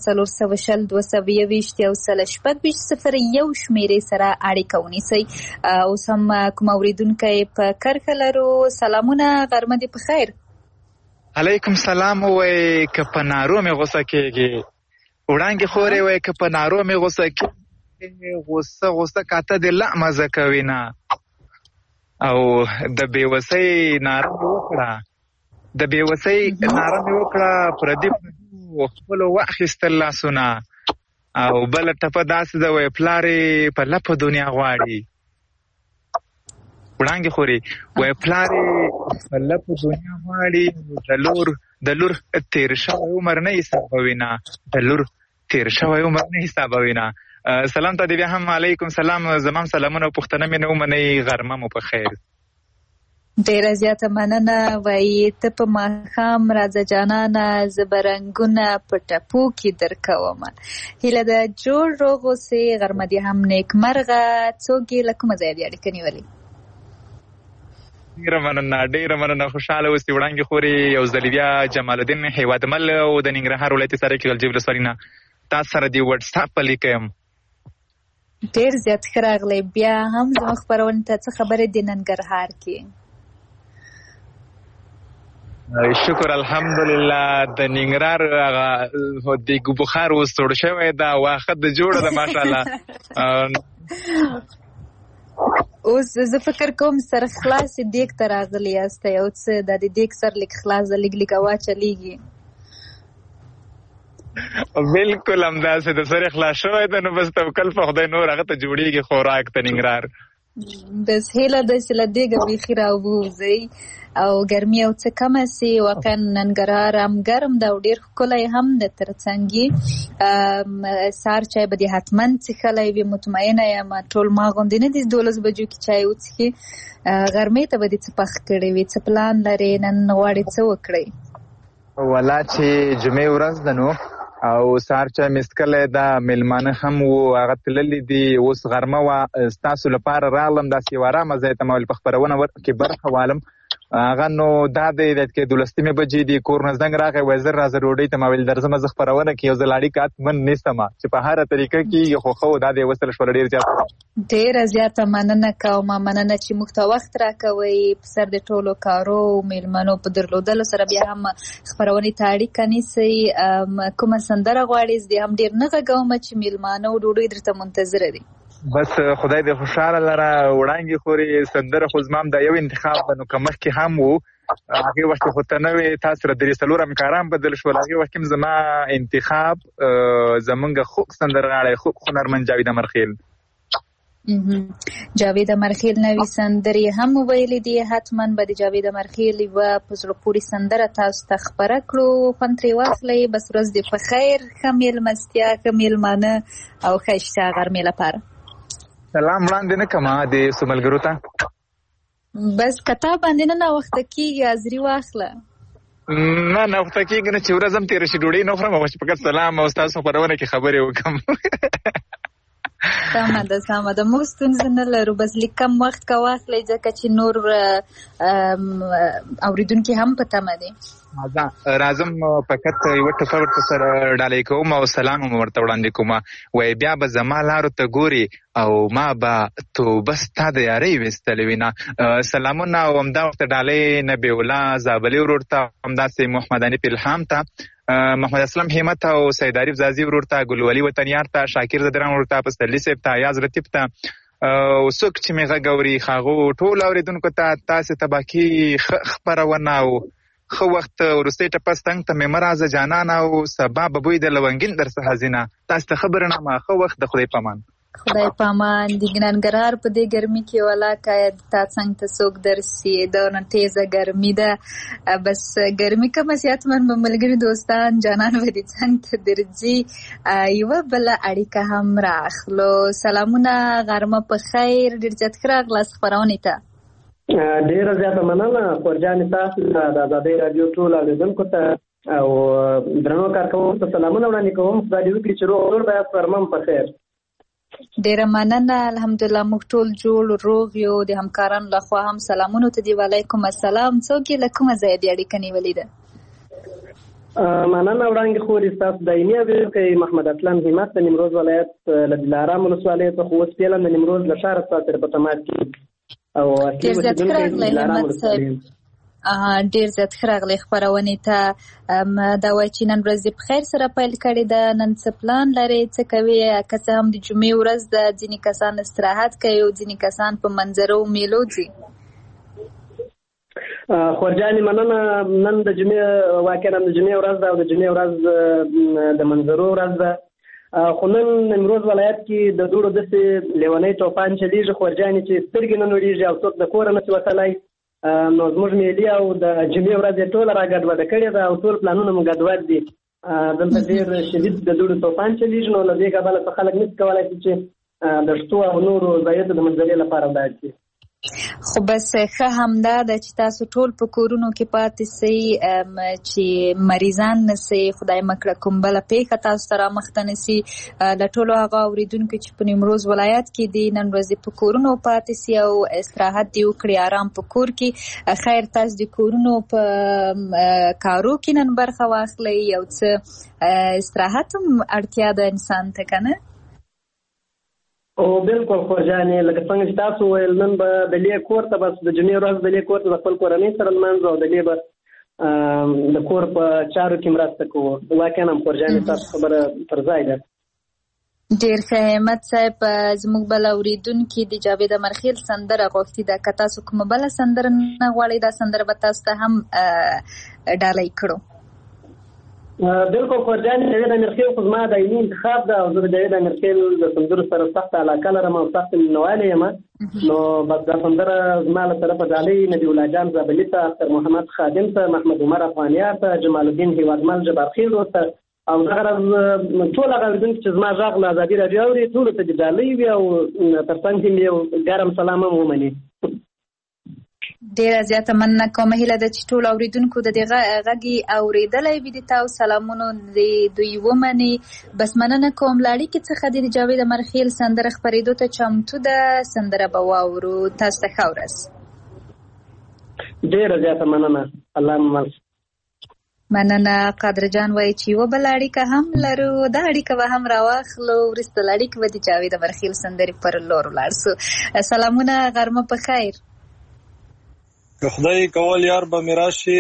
[SPEAKER 4] او 01620 شمیرې سره اړیکه ونیسئ. اوس هم کوم اوریدونکی په کرښه لرو. سلامونه، غرمه دې په خیر.
[SPEAKER 7] علیکم سلام. وای که په نارو مې غوسه کېږي وړانګې خورې وای که په نارو مې غوسه کېږي غوسه کاته دې لا مزه کوي نه او د بېوسۍ ناره مې وکړه پردي خپلو واخیستل لاسونه او بله ټپه داسې ده وای پلارې په لپه دنیا غواړي وړانګې خورې وای پلارې په لپه دنیا غواړي د لور تیر شوی عمر نه حسابوي نه سلام ته دې بیا هم علیکم سلام. زمام سلامونه او پوښتنه مې نه ومنئ. غرمه مو په خیر.
[SPEAKER 4] ډېره زیاته مننه. وایي ته په ماښام راځه جانانه زه به رنګونه په ټپو کې درکومه. هیله ده جوړ روغ اوسې. غرمه دې هم نیکمرغه. څوک یې له کومه ځایه دې اړیکه نیولې؟
[SPEAKER 7] ډېره مننه. خوشحاله اوسې وړانګې خورې. یو ځلې بیا جمال الدین هیوادمل او د ننګرهار ولایت سرای کې غلجی ولسوالۍ نه تاسو سره د وټساپ په لیکه یم.
[SPEAKER 4] ډېر زیات ښه راغلی. بیا هم زموږ خپرونې ته څه خبرې د ننګرهار کې؟
[SPEAKER 7] شکر الحمدلله. د ننګرهار د بخار اوس توړ شوی دا واخه د جوړه ده ماشاءالله.
[SPEAKER 4] اوس زه فکر کوم سر خلاص دیګ ته راغلی یاست او څه د دیګ سر لیک خلاص د لیک هوا چلیږي.
[SPEAKER 7] بالکل همداسې د سر خلاص شوی ده نو بس توکل په خدای نور هغه ته جوړیږي خوراک ته ننګرهار.
[SPEAKER 4] بس هیله ده چې له دیګه بیخي راووځئ او ګرمي او څه کمه سي. واقعا ننګرهار هم ګرم ده او ډېر ښکلی هم ده. ترڅنګ سهار چای به دې حتما څښلی وي. مطمئنه یم ټول ما غوندې نه دي 12 بجو کې چای وڅښي. غرمې ته به دې څه پخ کړی وي؟ څه پلان لرې؟ نن غواړې څه وکړئ؟
[SPEAKER 7] ولا چې جمعې ورځ ده نو او سهار چای مې څښلی ده. میلمانه هم وو هغه تللي دي. اوس غرمه وه ستاسو لپاره راغلم داسې یو ارامه ځای ته ما په خپرونه کې برخه والم. هغه نو دا دی کې 12 بجې دي کور نه زنګ راغی وایي زر راځه ډوډۍ ته. ما ویل درځمه زه خپرونه کې یو ځل اړیکه حتمن نیسمه چې په هره طریقه کېږي خو ښه و دا دی وصل شوله.
[SPEAKER 4] ډېره زیاته مننه کوم. مننه چې موږ ته وخت راکوئ. په سر د ټولو کارو میلمنو په درلودلو سره بیا هم خپرونې ته اړیکه نیسئ. کومه سندره غواړئ؟ زه دې هم ډېر نه غږوم چې میلمانه او ډوډۍ درته منتظره دي.
[SPEAKER 7] بس خدای دې خوشحاله لره وړانګې خورې. سندره خو زما هم دا یو انتخاب ده نو که مخکې هم وو هغې وخت خو ته نه وې تاسو سره 3-4 همکاران بدل شول. هغې وخت هم زما انتخاب زمونږ خوږ سندرغاړی خوږ هنرمند جاوید امرخیل.
[SPEAKER 4] جاوید امرخیل نوې سندرې هم ویلې دي. حتما به د جاوید امرخیل یوه په زړه پورې سندره تاسو ته خپره کړو. خوند ترې واخلئ. بس ورځ دې په خیر. ښه میلمستیا، ښه میلمانه او ښایسته غرمې لپاره.
[SPEAKER 7] سلام وړاندې نه کړمه د ملګرو ته.
[SPEAKER 4] بس کتاب باندې نه ناوخته کېږي حاضري واخله.
[SPEAKER 7] نه ناوخته کېږي نه چې ورځ هم تېره شي ډوډۍ نه خورم او چې فقط سلام او ستاسو خپرونه کې خبرې وکړم.
[SPEAKER 4] سمه ده موږ ستونزه نه لرو. بس لږ کم وخت که واخلئ ځکه چې نور اوریدونکي هم په تمه دي.
[SPEAKER 7] راځم فقط یوه ټپه ورته سره ډالۍ کوم او سلام هم ورته وړاندې کوم. وایي بیا به زما لارو ته ګوري او ما به توبه ستا د یارۍ ویستلې وینه. سلامونه او همدا ورته ډالۍ نبی الله زابلي ورور ته، همداسې محمد حنیف الهام ته، محمد اسلم همت او سید عارف زازي ورور ته، ګلولي وطنیار ته، شاکر زدران ورور ته، پسرلي صاحب ته، یاز رتیب ته او څوک چې مې غږ اوري هغو ټول اورېدونکو ته تاسې ته باقي خپرونه او ښه وخت وروستۍ ټپه ستنګ ته مې مه راځه جانانه او سبا به بوی د لونګین در څخه ځینه. تاسې ته ښه برنامه، ښه وخت، د خدای په امان.
[SPEAKER 4] خدای پامان د ګننګرهار په دې ګرمي کې ولاکه تا څنګ ته څوک درسي دونه تیزه ګرمي ده بس ګرمي کومه سیاتمن به ملګري دوستان جانان به دې څنګ ته درځي یوه بله اړیکه هم راخلو. سلامونه غرمه په خیر ډېر زیات ښه راغلاست خپرونې ته.
[SPEAKER 2] ډېره زیاته مننه خورجانې تاسو د ازادۍ راډیو ټولو اورېدونکو ته او درنو کارکوونکو ته سلامونه وړاندې کوم. خدای دې وکړي چې روغ جوړ بیاست غرمه په خیر.
[SPEAKER 4] ډیره مننه الحمدلله موږ ټول جوړ روغ یو. د همکارانو لخوا هم سلامونه ته دی. وعلیکم السلام. څوک یې له کومه ځایه دې اړیکه نیولې ده؟
[SPEAKER 2] مننه وړاندې خورې ستاسو دایمي اورېدونکی محمد اسلم همت د نیمروز ولایت له دلارام ولسوالۍ څخه اوس فعلا د نیمروز له ښاره ستاسو سره په تماس کې او
[SPEAKER 4] ډېر زیات ښه راغلی همت صاحب. ډېر زیات ښه راغلی خپرونې ته. دا وایي چې نن ورځ په خیر سره پیل کړې ده. نن څه پلان لرې؟ څه کوې؟ که څه هم د جمعې ورځ ده ځینې کسان استراحت کوي او ځینې کسان په منظرو میلو ځي.
[SPEAKER 2] خورجانې مننه. نن د جمعې واقعا د جمعې ورځ ده او د جمعې ورځ د منظرو ورځ ده. خو نن نیمروز ولایت کې د دوړو داسې لیونی توپان چلیږي خورجانې چې سترګې نه نوړېږي او څوک د کوره نشي وتلی. نو زموږ ملي او د جمعې ورځ یې ټوله را ګډوډه کړې ده او ټول پلانونه مو ګډوډ دي. دلته ډېر شدید د دوړو توپان چلیږي نو له دې کبله څه خلک نشي کولی چې د شتو او نورو ځایونو د منظرې لپاره ولاړ شي.
[SPEAKER 4] خو بس ښه همدا ده چې تاسو ټول په کورونو کې پاتې سئ چې مریضان نسئ. خدای مکړه کوم بله پیښه تاسو ته رامخته نسي. له ټولو هغه اورېدونکو چې په نیمروز ولایت کې دي نن ورځ په کورونو پاتې سي او استراحت دې وکړي آرام په کور کې. خیر تاسو د کورونو په کارو کې نن برخه واخلئ. یو څه استراحت هم اړتیا ده انسان ته که نه؟
[SPEAKER 2] او بالکل خورجانې لکه څنګه چې تاسو ویل نن به د لې کور ته بس د جمعې ورځ د لې کور ته د خپل کورنۍ سره لمانځو او د لې به د کور په چارو کې مرسته کوو. واقعا هم خورجانې تاسو خبره پر ځای ده.
[SPEAKER 4] ډېر ښه همت صاحب. زموږ بل اورېدونکي د جاوید امرخیل سندره غوښتې ده. که تاسو کومه بله سندره نه غواړئ دا سندره به تاسو ته هم ډالۍ کړو.
[SPEAKER 2] بالکل خورجانې جاوید امرخیل خو زما دایمي انتخاب ده او زه د جاوید امرخیل د سندرو سره سخته علاقه لرم او سخته مینهوالی یم. نو بس دا سندره زما له طرفه ډالۍ نبي الله جان زابلي ته، اختر محمد خادم ته، محمد عمر افغانیار ته، جمال الدین هیوادمل جبارخیلو ته او دغه راز ټول هغه اورېدونکي چې زما غږ له ازادي راډیو اوري ټولو ته دې ډالۍ وي او تر څنګ هم یو ګرم سلام هم ومني.
[SPEAKER 4] ډیره زیاته مننه کوم. هیله ده چې ټول اوریدونکو د دې غږی اوریدلای وي د تاسو سلامونو دوی ومني. بس مننه کوم. لاړی کې څخه د جاوید امرخیل سندره خبرېدو ته چمتو ده. سندره به واورو. تاسو ته ښه ورځ.
[SPEAKER 2] ډیره زیاته مننه. الله مل
[SPEAKER 4] مننه. قادر جان وایي چې یوه بله اړیکه هم لرو. دا اړیکه به هم راواخلو. وروسته له اړیکې به د جاوید امرخیل سندرې پر لور ولاړ سو. سلامونه غرمه په خیر.
[SPEAKER 10] که خدای کول یار به میراشي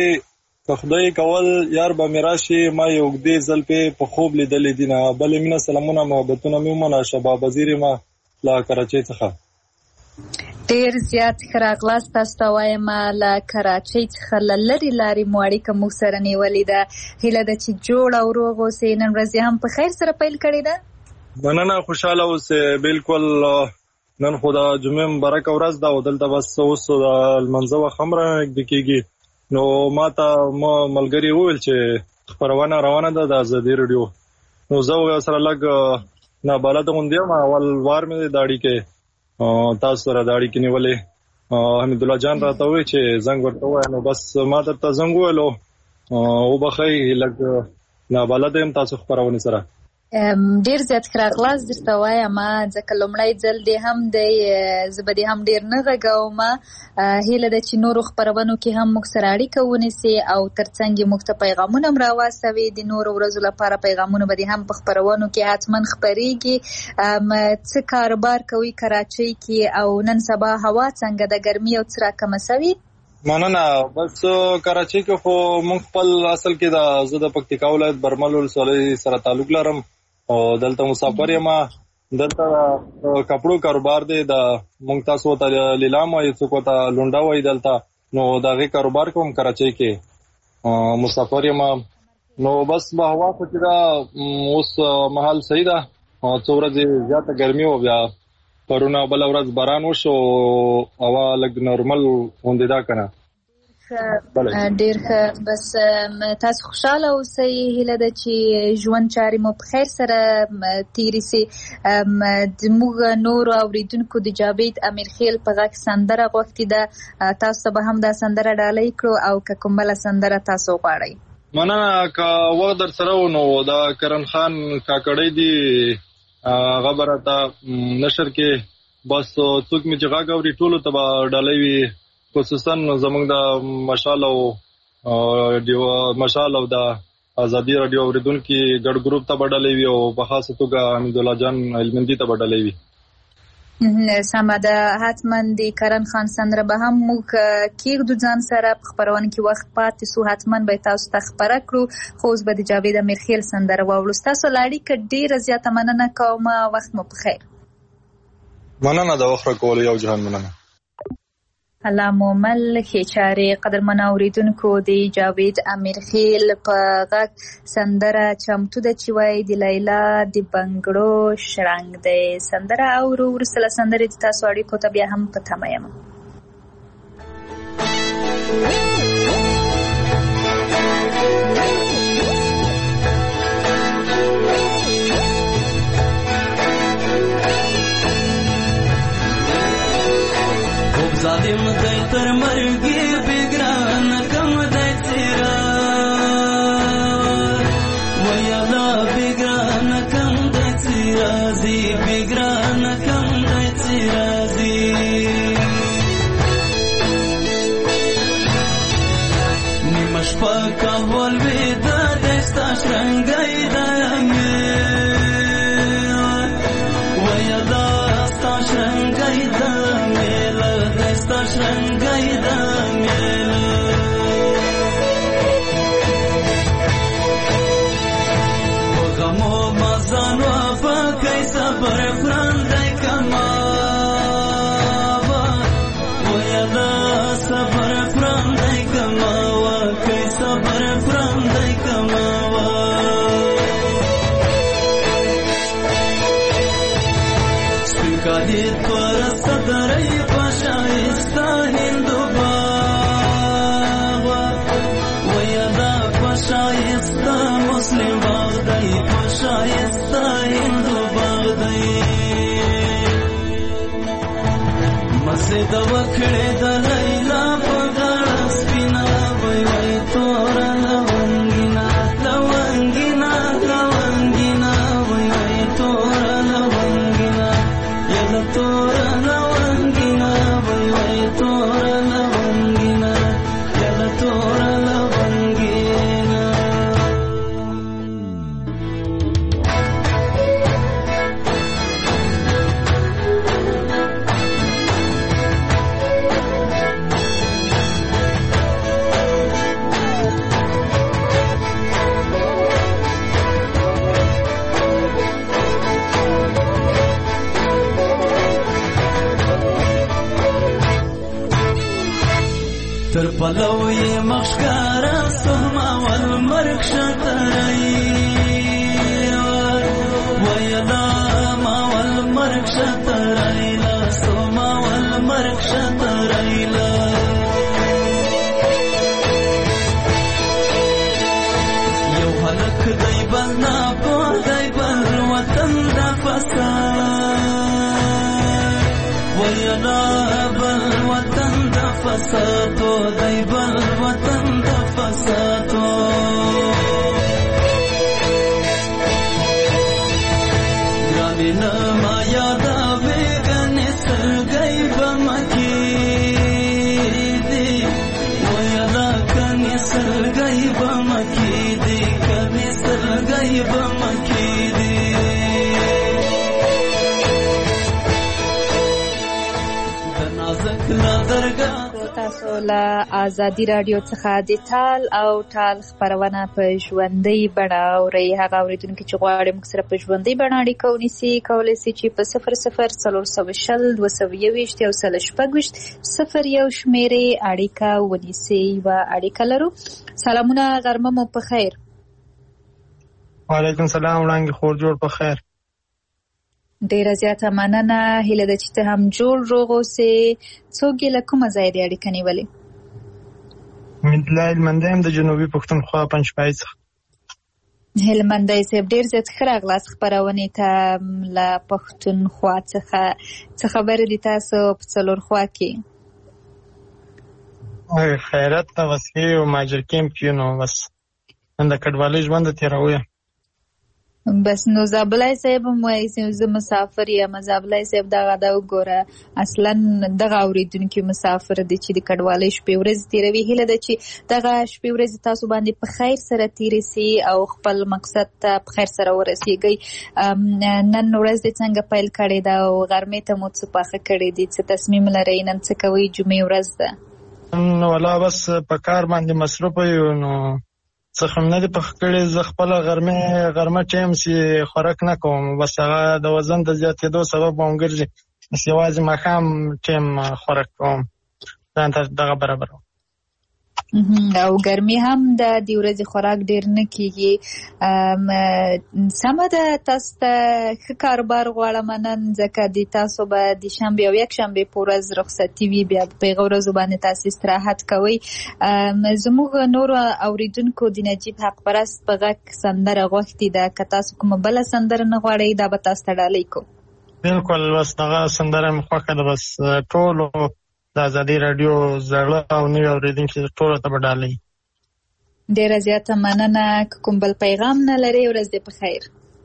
[SPEAKER 10] ما یو دې زلپې په خوب لیدلې دي نه بلې مینه سلامونه محبتونه مې ومنه. شباب وزیر ما له کراچۍ څخه.
[SPEAKER 4] ډېر زیات ښه راغلاست. تاسو ته وایم له کراچۍ څخه له لرې لارې مو اړیکه موږ سره نیولې ده. هیله ده چې جوړ او روغ اوسئ. نن ورځ هم په خیر سره پیل کړې ده.
[SPEAKER 10] مننه. خوشحاله اوسئ. بالکل نن خو د جمعې مبارکه ورځ ده او دلته بس اوس د لمانځه وخت هم رانږدې کېږي. نو ما ته ملګري وویل چې خپرونه روانه ده د ازادي راډیو. نو زه سره لږ نابلده غوندې یم. اول وار مې د اړیکې تاسو سره د اړیکې نیولې. حمید الله جان راته وویل چې زنګ ورته ووایه. نو بس ما درته زنګ وویلو. وبښئ لږ نابلده یم تاسو خپرونې سره.
[SPEAKER 4] ډیر زیات ښه راغلاست. درته وایم ځکه لومړی ځل دې هم دی. زه به دې هم ډیر نه غږوم. هیله ده چې نورو خپرونو کې هم موږ سره اړیکه ونیسي او ترڅنګ یې موږ ته پیغامونه هم راواستوي. د نورو ورځو لپاره پیغامونه به دې هم په خپرونو کې حتما خپرېږي. څه کاروبار کوي کراچۍ کې او نن سبا هوا څنګه ده؟ ګرمي او څه راکمه سوي؟
[SPEAKER 10] مننه. بس کراچۍ کې خو موږ خپل اصل کې زه د پکتیکا ولایت برمل ولسوالۍ سره تعلق لرم او دلته مسافر یم. دلته کپړو کاروبار دی. د موږ تاسو ته لیلام وایي، څوک ته لونډه وایي دلته. نو د هغې کاروبار کوم کراچۍ کې مسافر یم. نو بس به هوا خو چې دا اوس محل صحیح ده. څو ورځې زیاته ګرمي و بیا پرونه بل ورځ باران وشو هوا لږ نورمال غوندې دا کنه
[SPEAKER 4] ډیر ښه بس تاسو خوشاله اوسئ هیله ده چې ژوند چارې مو په خیر سره تیرې سي زموږ نورو اوریدونکو د جاوید امیرخیل په غږ سندره غوښتې ده تاسو به هم دا سندره ډالۍ کړو او که کوم بله سندره تاسو غواړئ
[SPEAKER 10] مننه که وخت در سره و نو دا کرن خان کاکړی دی هغه به راته نشر کې بس څوک مې چې غږ اوري ټولو ته به ډالۍ وي خصوصا زموږ د مشال او د ازادي رادیو اوریدونکو ګډ ګروپ ته به ډالۍ وي او په خاصه توګه حمید الله جان علمندي ته به ډالۍ وي
[SPEAKER 4] سمه ده حتما د کرن خان سندره به هم موږ کېږدو ځان سره په خپرونه کې وخت پاتې سو حتما به تاسو ته خپره کړو خو اوس به د جاوید امیرخیل سندره واورو ستاسو له اړیکه ډېره زیاته مننه کوم وخت مو په خیر
[SPEAKER 10] مننه د وخت راکولو یو جهان مننه
[SPEAKER 4] الله مومل خېچارې قدرمن اوریدونکو د جاوید امیرخیل په غږ سندره چمتو ده چې وایي د لیلا د بنګړو شرنګ دی سندره اورو وروسته له سندرې د تاسو اړیکو ته بیا هم په تمه یم
[SPEAKER 5] ظالم دی تر مرګي بګران کم دی تیرا ویلا بګران کم دی تیرا زی بګران کم دی تیرا زی نیمش پاکا ولوی دا دستا شرنګای دا ویلا ستا شرنګای دا شرنګای دا میلا غمو مزانو پکای صبر فرندای کما ویلا صبر فرندای کما وکای صبر فرندای کما سپکالی پرست درای شایستا هندو باغ ویدا شایستا مسلم باغ دی شایستا هندو باغ دی مسجد وکړه د لیلا په غاړه سپینا وای وای تور لونګینا لونګینا لونګینا وای وای تور لونګینا یلا تور تر پلوی مخشکارا سهما والمرک شترئی ویلا ما والمرک شترئی سهما والمرک شترئی یو حلق دی بل ناپو دی بل وطن دا فساد ویلا بل وطن دا فسادو دی بل وطن دا فسادو گرانی نما یادا بیگنی سرگئی بمکی دی ویلا کنی سرگئی بمکی دی کنی سرگئی بمکی دی
[SPEAKER 4] تاسو له ازادي رادیو څخه د ټال او ټال خبرونه په ژوندۍ بڼه اورئ هغه اوریدونکي چې غواړي موږ سره په ژوندۍ بڼه اړیکه ونیسي کولی سي چې په 004020 یو شمیرې اړیکه ونیسي یوه اړیکه لرو سلامونه غرمه مو په خیر
[SPEAKER 11] وعلیکم سلام وړانګې خور جوړ په خیر
[SPEAKER 4] ډیره زیاته مننه. هیله ده چې ته هم جوړ روغ اوسې. څوک یې له کومه ځایه دې اړیکه نیولې؟
[SPEAKER 11] مدلای هلمندی یم د جنوبي پښتونخوا پنجپای څخه.
[SPEAKER 4] هلمندی صاحب ډیر زیات ښه راغلاست خپرونې ته له پښتونخوا څخه. څه خبرې دي تاسو په څلور خوا کې؟
[SPEAKER 11] خیرت ته وسې او ماجر کیمپ کې نو بس نن د کډوالۍ ژوند تېروو.
[SPEAKER 4] بس نو زابلای صاحب هم وایي چې زه مسافر یم. زابلای صاحب دغه دا وګوره اصلا دغه اورېدونکي مسافر دي چې د کډوالۍ شپې ورځې تېروي. هیله ده چې دغه شپې ورځې تاسو باندې په خیر سره تېرې سي او خپل مقصد ته په خیر سره ورسېږئ. نن ورځ دې څنګه پیل کړې ده او غرمې ته مو څه پاخه کړې دي؟ څه تصمیم لرئ؟ نن څه کوئ؟ جمعې ورځ ده.
[SPEAKER 11] نو والله بس په کار باندې مصروفه یو نو څه هم نه دي پخ کړي. زه خپله غرمه ټایم چې خوراک نه کوم، بس هغه د وزن د زیاتېدو سبب هم ګرځي. بس یوازې ماښام ټایم خوراک کوم، ځان ته دغه برابروم.
[SPEAKER 4] او ګرمي هم د دې ورځې خوراک ډېر نه کېږي. سمه ده. تاسو ته ښه کاروبار غواړم نن، ځکه د تاسو به د شنبې او یکشنبې په ورځ رخصتي وي، بیا په هغه ورځو باندې تاسو استراحت کوئ. زموږ نورو اورېدونکو د نجیب حق پرست په غږ سندره غوښتې ده. که تاسو کومه بله سندره نه غواړئ دا به تاسو ته ډالۍ کوو.
[SPEAKER 11] بلکل، بس دغه سندره مې خوښه ده. بس ټولو د ازادي راډیو زړه او نوي اورېدونکي ټولو ته به ډالۍ.
[SPEAKER 4] ډېره زیاته مننه. که کوم بل پیغام نه لرې ورځ دې په خیر.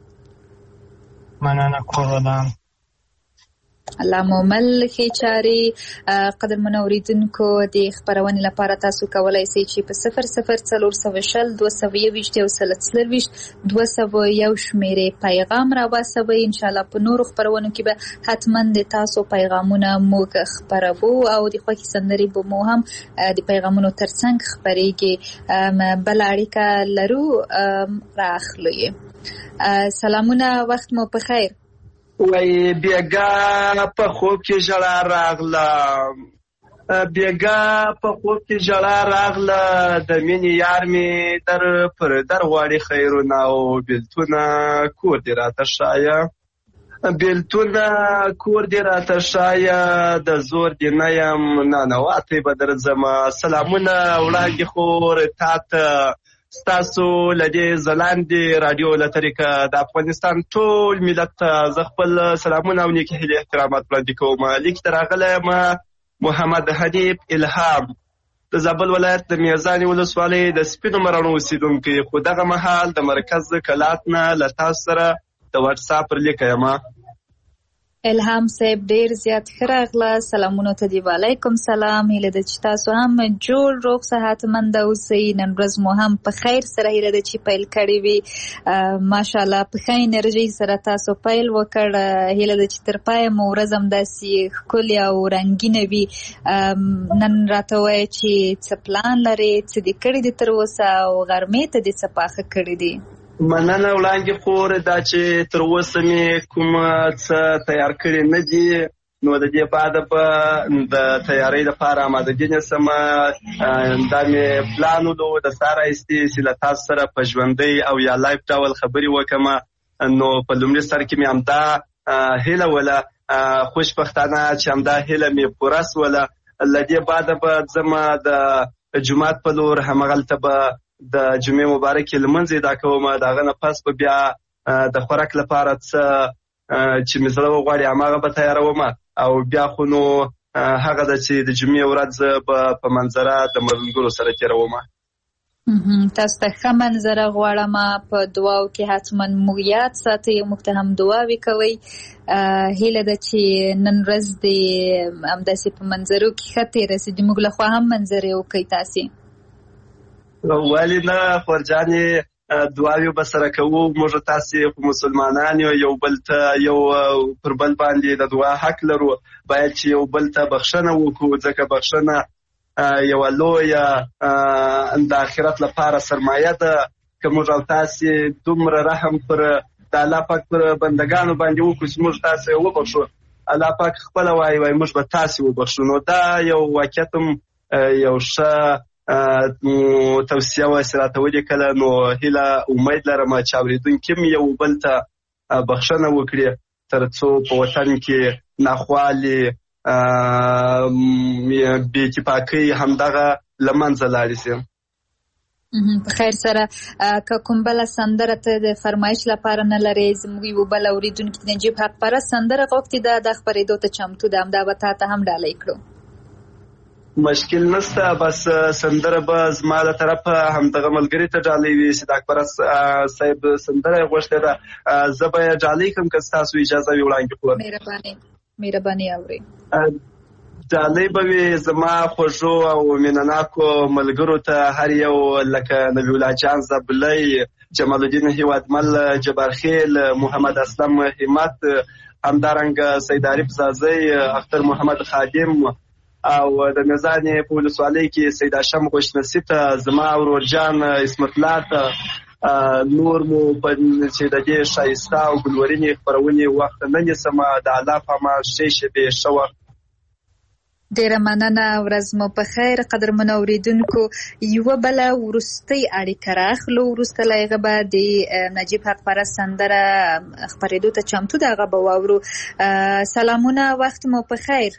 [SPEAKER 11] مننه. کور ودان.
[SPEAKER 4] الله مو مل ښې چارې. قدرمنو اورېدونکو د خپرونې لپاره تاسو کولی شئ چې په 004020 222 201 شمېرې پیغام راواستوئ. انشاءالله په نورو خپرونو کې به حتما د تاسو پیغامونه موږ خپروو او د خوښې سندرې به مو هم د پیغامونو ترڅنګ خپرېږي. بله اړیکه لرو، راخلو یې. سلامونه، وخت مو په خیر.
[SPEAKER 12] وای بیګا په خوب کې ژړا راغله، بیګا په خوب کې ژړا راغله، د مینې یار مې در پر در غواړي خیرونه او بیلتونه کور دې راته ښایه، بیلتونه کور دې راته ښایه، د زور دې نه یم نانواتی به درځمه. سلامونه وړاندې خور تا ته ستاسو لدې ځلاندې راډیو له طریقه د افغانستان ټول ملت ته زه خپل سلامونه او نیکې هیلې احترامات وړاندې کوم. لیک ته راغلی یم محمد حنیف الهام د زابل ولایت د میزانې ولسوالۍ د سپینو مراڼو اوسېدونکی، خو دغه مهال د مرکز کلات نه له تاسو سره د واټساپ پر لیکه یم.
[SPEAKER 4] الهام صاحب ډیر زیات ښه راغلاست. سلامونو ته دی. وعلیکم سلام. هیله ده چې تاسو هم جوړ روغ صحتمند اوسئ. نن ورځ مو هم په خیر سره هیله ده چې پیل کړې وي. ماشاءالله په ښه انرژۍ سره تاسو پیل وکړ. هیله ده چې تر پایه مو ورځ همداسې ښکلې او رنګینه وي. نن راته ووایه چې څه پلان لرې، څه دې کړي دي تر اوسه او غرمې ته دې څه پاخه کړي دي؟
[SPEAKER 12] مننه وړاندې خور، دا چې تر اوسه مې کوم څه تیار کړي نه دي، نو د دې بعده به د تیارۍ لپاره آمادګي نیسم. دا مې پلان و د سهار راهیسې چې له تاسو سره په ژوندۍ او یا لایف ډول خبرې وکړم. نو په لومړي سر کې مې همدا هیله وله، خوشبختانه چې همدا هیله مې پوره سوله. له دې بعده به ځم د جومات په لور، همغلته به د جمعې مبارکې لمونځ ادا کوم. د هغه نه پس به بیا د خوراک لپاره څه چې مې زړه وغواړي هماغه به تیاروم، او بیا خو نو هغه ده چې د جمعې ورځ به په منظره د ملګرو سره تېروم.
[SPEAKER 4] تاسو ته ښه منظره غواړم. په دعاو کې حتما موږ یاد ساتئ، موږ ته هم دعاوې کوئ. هیله ده چې نن ورځ دې همداسې په منظرو کې ښه تېره سي. د موږ لخوا هم منظرې وکړئ تاسې.
[SPEAKER 12] ولې نه خورجانې، دعاوې به سره کوو. موږ تاسې خو مسلمانان یو بل ته یو پر بل باندې د دعا حق لرو. باید چې یو بل ته بخښنه وکړو، ځکه بخښنه یوه لویه د آخرت لپاره سرمایه ده. که موږ او تاسې دومره رحم پر د الله پاک پر بندګانو باندې وکړو چې موږ تاسې وبخښو، الله پاک خپله وایي موږ به تاسې وبخښو. نو دا یو واقعیت هم یو ښه توصیه وه چې راته ولیکله. نو هیله امید لرم چې اورېدونکي هم یو بل ته بخښنه وکړي، تر څو په وطن کې ناخوالې بې اتفاقۍ همدغه له منځه لاړې شي.
[SPEAKER 4] په خیر سره که کوم بله سندره ته د فرمایش لپاره نه لرې، زموږ یو بل اورېدونکي نجیب حق پرست سندره غوښتې ده، د خپرېدو ته چمتو ده، همدا به تا ته هم ډالۍ کړو.
[SPEAKER 12] مشکل نشته، بس سندره به زما له طرفه همدغه ملګري ته ډالۍ وي چې د اکبر صاحب سندره یې غوښتې ده، زه به یې ډالۍ کړم که ستاسو اجازه وي وړاندې کړم.
[SPEAKER 4] مهرباني اورئ.
[SPEAKER 12] ډالۍ به وي زما خوږو او مینناکو ملګرو ته، هر یو لکه نبی الله جان زابلی، جمال الدین هیوادمل، جبار خیل، محمد اسلم همت، همدارنګه سید عارف زازی، اختر محمد خادم او د میزانې په ولسوالۍ کې سید هاشم خوشنصي ته، زما ورور جان اسمت الله ته، نور مو چې د دې ښایسته او ګلورینې خپرونې وخت نه نیسم، د الله په امان ښې شېبې ښه وخت.
[SPEAKER 4] ډیره مننه، ورځ مو په خیر. قدرمنو اوریدونکو، یوه بله وروستۍ اړیکه راخلو، وروسته له هغه به د نجیب حق پرست سندره خپرېدو ته چمتو ده، هغه به واورو. سلامونه، وخت مو په خیر.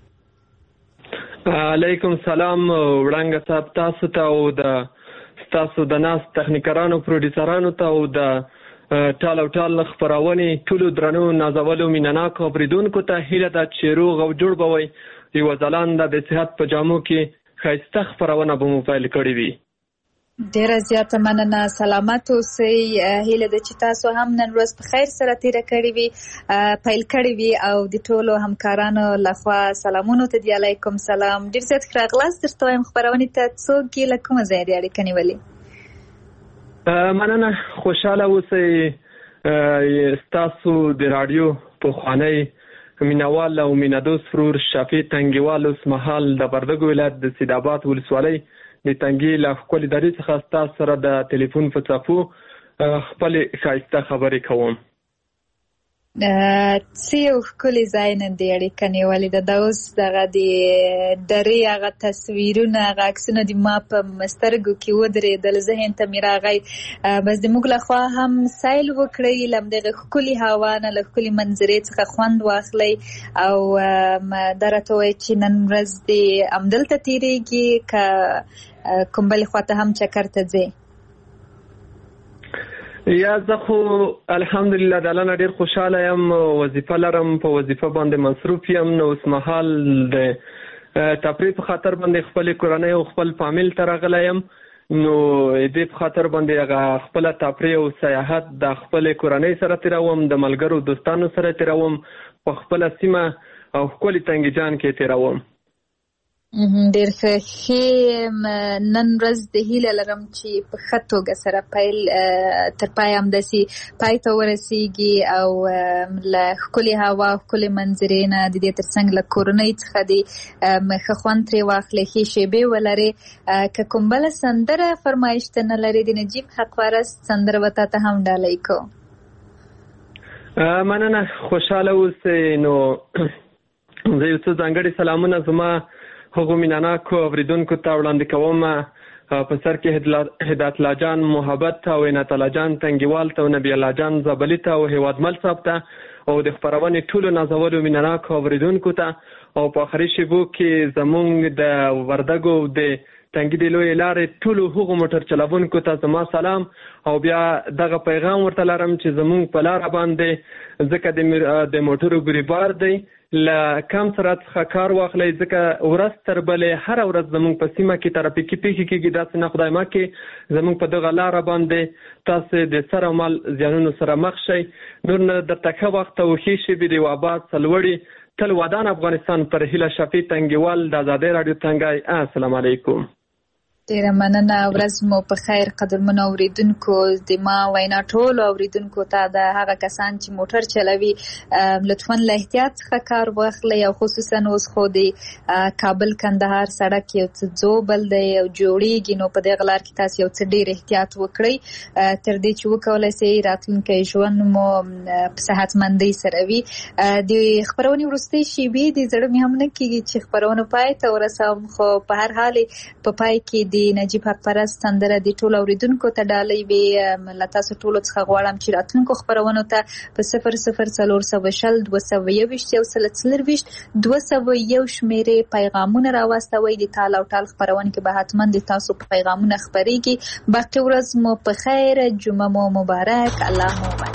[SPEAKER 13] علیکم سلام وړانګه صاحب، تاسو ته او د ستاسو د ناست تخنیکرانو پروډیوسرانو ته او د ټال او ټال خپرونې ټولو درنو نازولو مینناکو اوریدونکو ته هیله ده چې روغ او جوړ به وئ. یوه ځلانده د صحت په جامو کې ښایسته خپرونه به مو پیل کړې وي.
[SPEAKER 4] ډیره زیاته مننه، سلامت اوسئ. هیله ده چې تاسو هم نن ورځ په خیر سره تیره کړې وي، پیل کړې وي، او د ټولو همکارانو لخوا سلامونو ته دی علیکم سلام. ډیر زیات ښه راغلاست. درته وایم خپرونې ته څوک یې له کومه ځایه دې اړیکه نیولې؟
[SPEAKER 13] مننه، خوشحاله اوسئ. ستاسو د راډیو پخوانی مینوال او مینادوس فرور شفیع تنګیوال اوس مهال د وردګو ولایت د سیدآباد ولسوالۍ د تنګي له ښکلې درې څخه ستاسو سره د ټلیفون په څپو خپلې ښایسته خبرې کوم.
[SPEAKER 4] څه یو ښکلي ځای نن دې اړیکه نیولې ده. دا اوس دغه د درې هغه تصویرونه، هغه عکسونه د ما په سترګو کې ودرېدل، ذهن ته مې راغی. بس د موږ لخوا هم سیل وکړئ، له همدغې ښکلي هوا نه، له ښکلي منظرې څخه خوند واخلئ، او دا راته ووایئ چې نن ورځ دې همدلته تېرېږي که کوم بلې خواته هم چکر ته ځې؟
[SPEAKER 13] یا زه خو الحمدلله د الله نه ډېر خوشحاله یم، وظیفه لرم، په وظیفه باندې مصروف یم. نو اوس مهال د تفریح په خاطر باندې خپلې کورنۍ او خپل فامیل ته راغلی یم. نو دې په خاطر باندې هغه خپله تفریح او سیاحت د خپلې کورنۍ سره تېروم، د ملګرو دوستانو سره تېروم، په خپله سیمه او ښکلي تنګیجان کې تېروم.
[SPEAKER 4] ډېر ښه. نن ورځ د هیله لرم چې په ښه توګه سره پیل تر پای همداسې پای ته ورسیږي، او له ښکلې هوا او ښکلې منظرې نه د دې ترڅنګ له کورنۍ څخه دې ښه خوند ترې واخلې، ښې شېبې ولرې. که کوم بله سندره فرمایش ته نه لرې، د نجیب حق پرست سندره به تا ته هم ډالۍ کوو.
[SPEAKER 13] مننه، خوشحاله اوسئ. نو زه یو څه ځانګړي سلامونه زما هغو مینناکو اوریدونکو ته وړاندې کوم. په سر کې هدایت الله جان محبت او عنایت الله جان تنګیوال ته او نبی الله جان زابلی ته او هیوادمل صاحب ته او د خپرونې ټولو نازولو مینناکو اوریدونکو ته، او په آخري شیبو کې زمونږ د وردګو د تنګي د لویې لارې ټولو هغو موټر چلوونکو ته زما سلام. او بیا دغه پیغام ورته لرم چې زمونږ په لاره باندې ځکه د موټرو ګریبار دی، له کم سرعت څخه کار واخلئ، ځکه ورځ تر بلې هره ورځ زمونږ په سیمه کې ترافیکي پیښې کېږي. داسې نه خدای مکړي زمونږ په دغه لاره باندې تاسې د سر او مال زیانونو سره مخ شئ. نور نه درته ښه وخت او ښې شېبې د یو آباد سرلوړي تل ودان افغانستان پر هیله شفیع تنګیوال د ازادۍ راډیو تنګی. السلام علیکم.
[SPEAKER 4] ډیره مننه، ورځ مو په خیر. قدرمنو اوریدونکو، د ما وینا ټولو اوریدونکو ته د هغه کسان چې موټر چلوي لطفا له احتیاط څخه کار واخلئ، او خصوصا اوس خو د کابل کندهار سړک یو څه ځوبل دی او جوړیږي، نو په دغه لار کې تاسو یو څه ډیر احتیاط وکړئ تر دې چې وکولای شئ راتلونکی ژوند مو په صحتمندۍ سره وي. د خپرونې وروستۍ شېبې د زړه مې هم نه کېږي چې خپرونه پای ته ورسوم، خو په هر حال په پای کې د د نجیب حق پرست سندره د ټولو اوریدونکو ته ډالۍ وي. له تاسو ټولو څخه غواړم چې راتلونکو خپرونو ته په 00402024 شمیرې پیغامونه راواستوئ. د تال او ټال خپرونه کې به حتما د تاسو پیغامونه خپرېږي. باقي ورځ مو په خیر، جمعه مو مبارک، الله مو مبارک.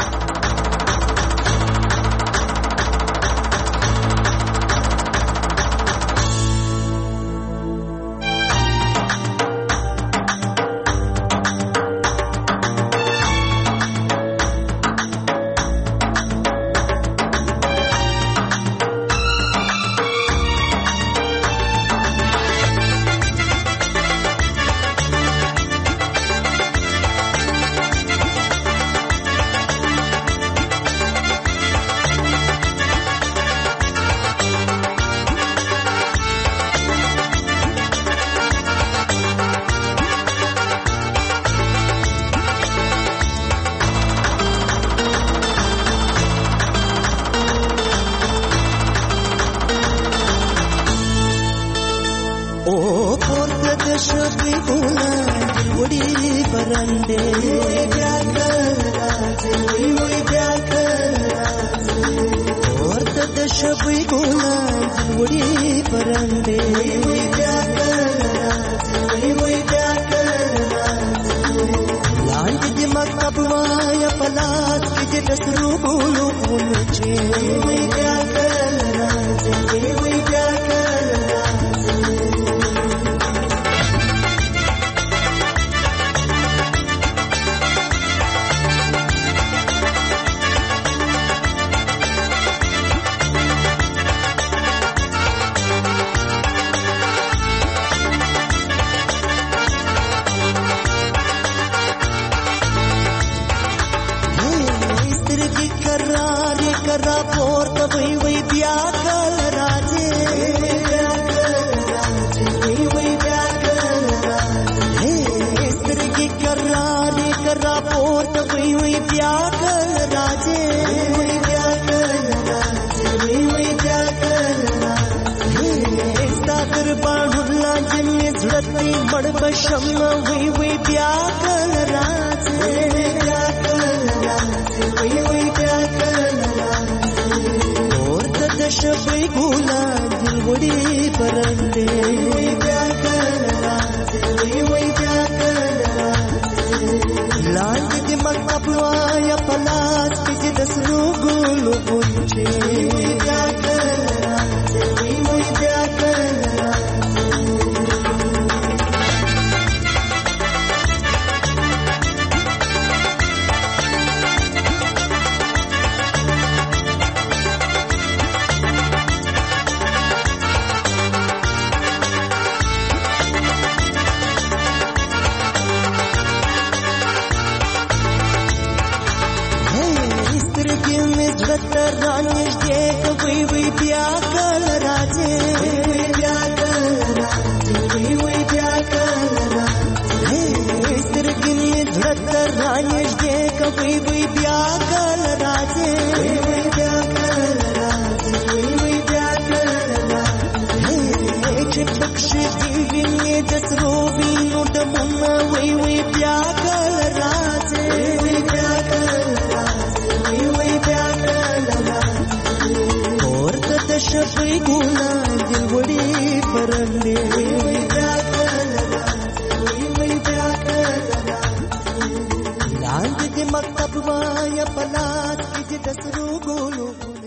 [SPEAKER 14] مکتب وایا پلات کې د سرو ګلو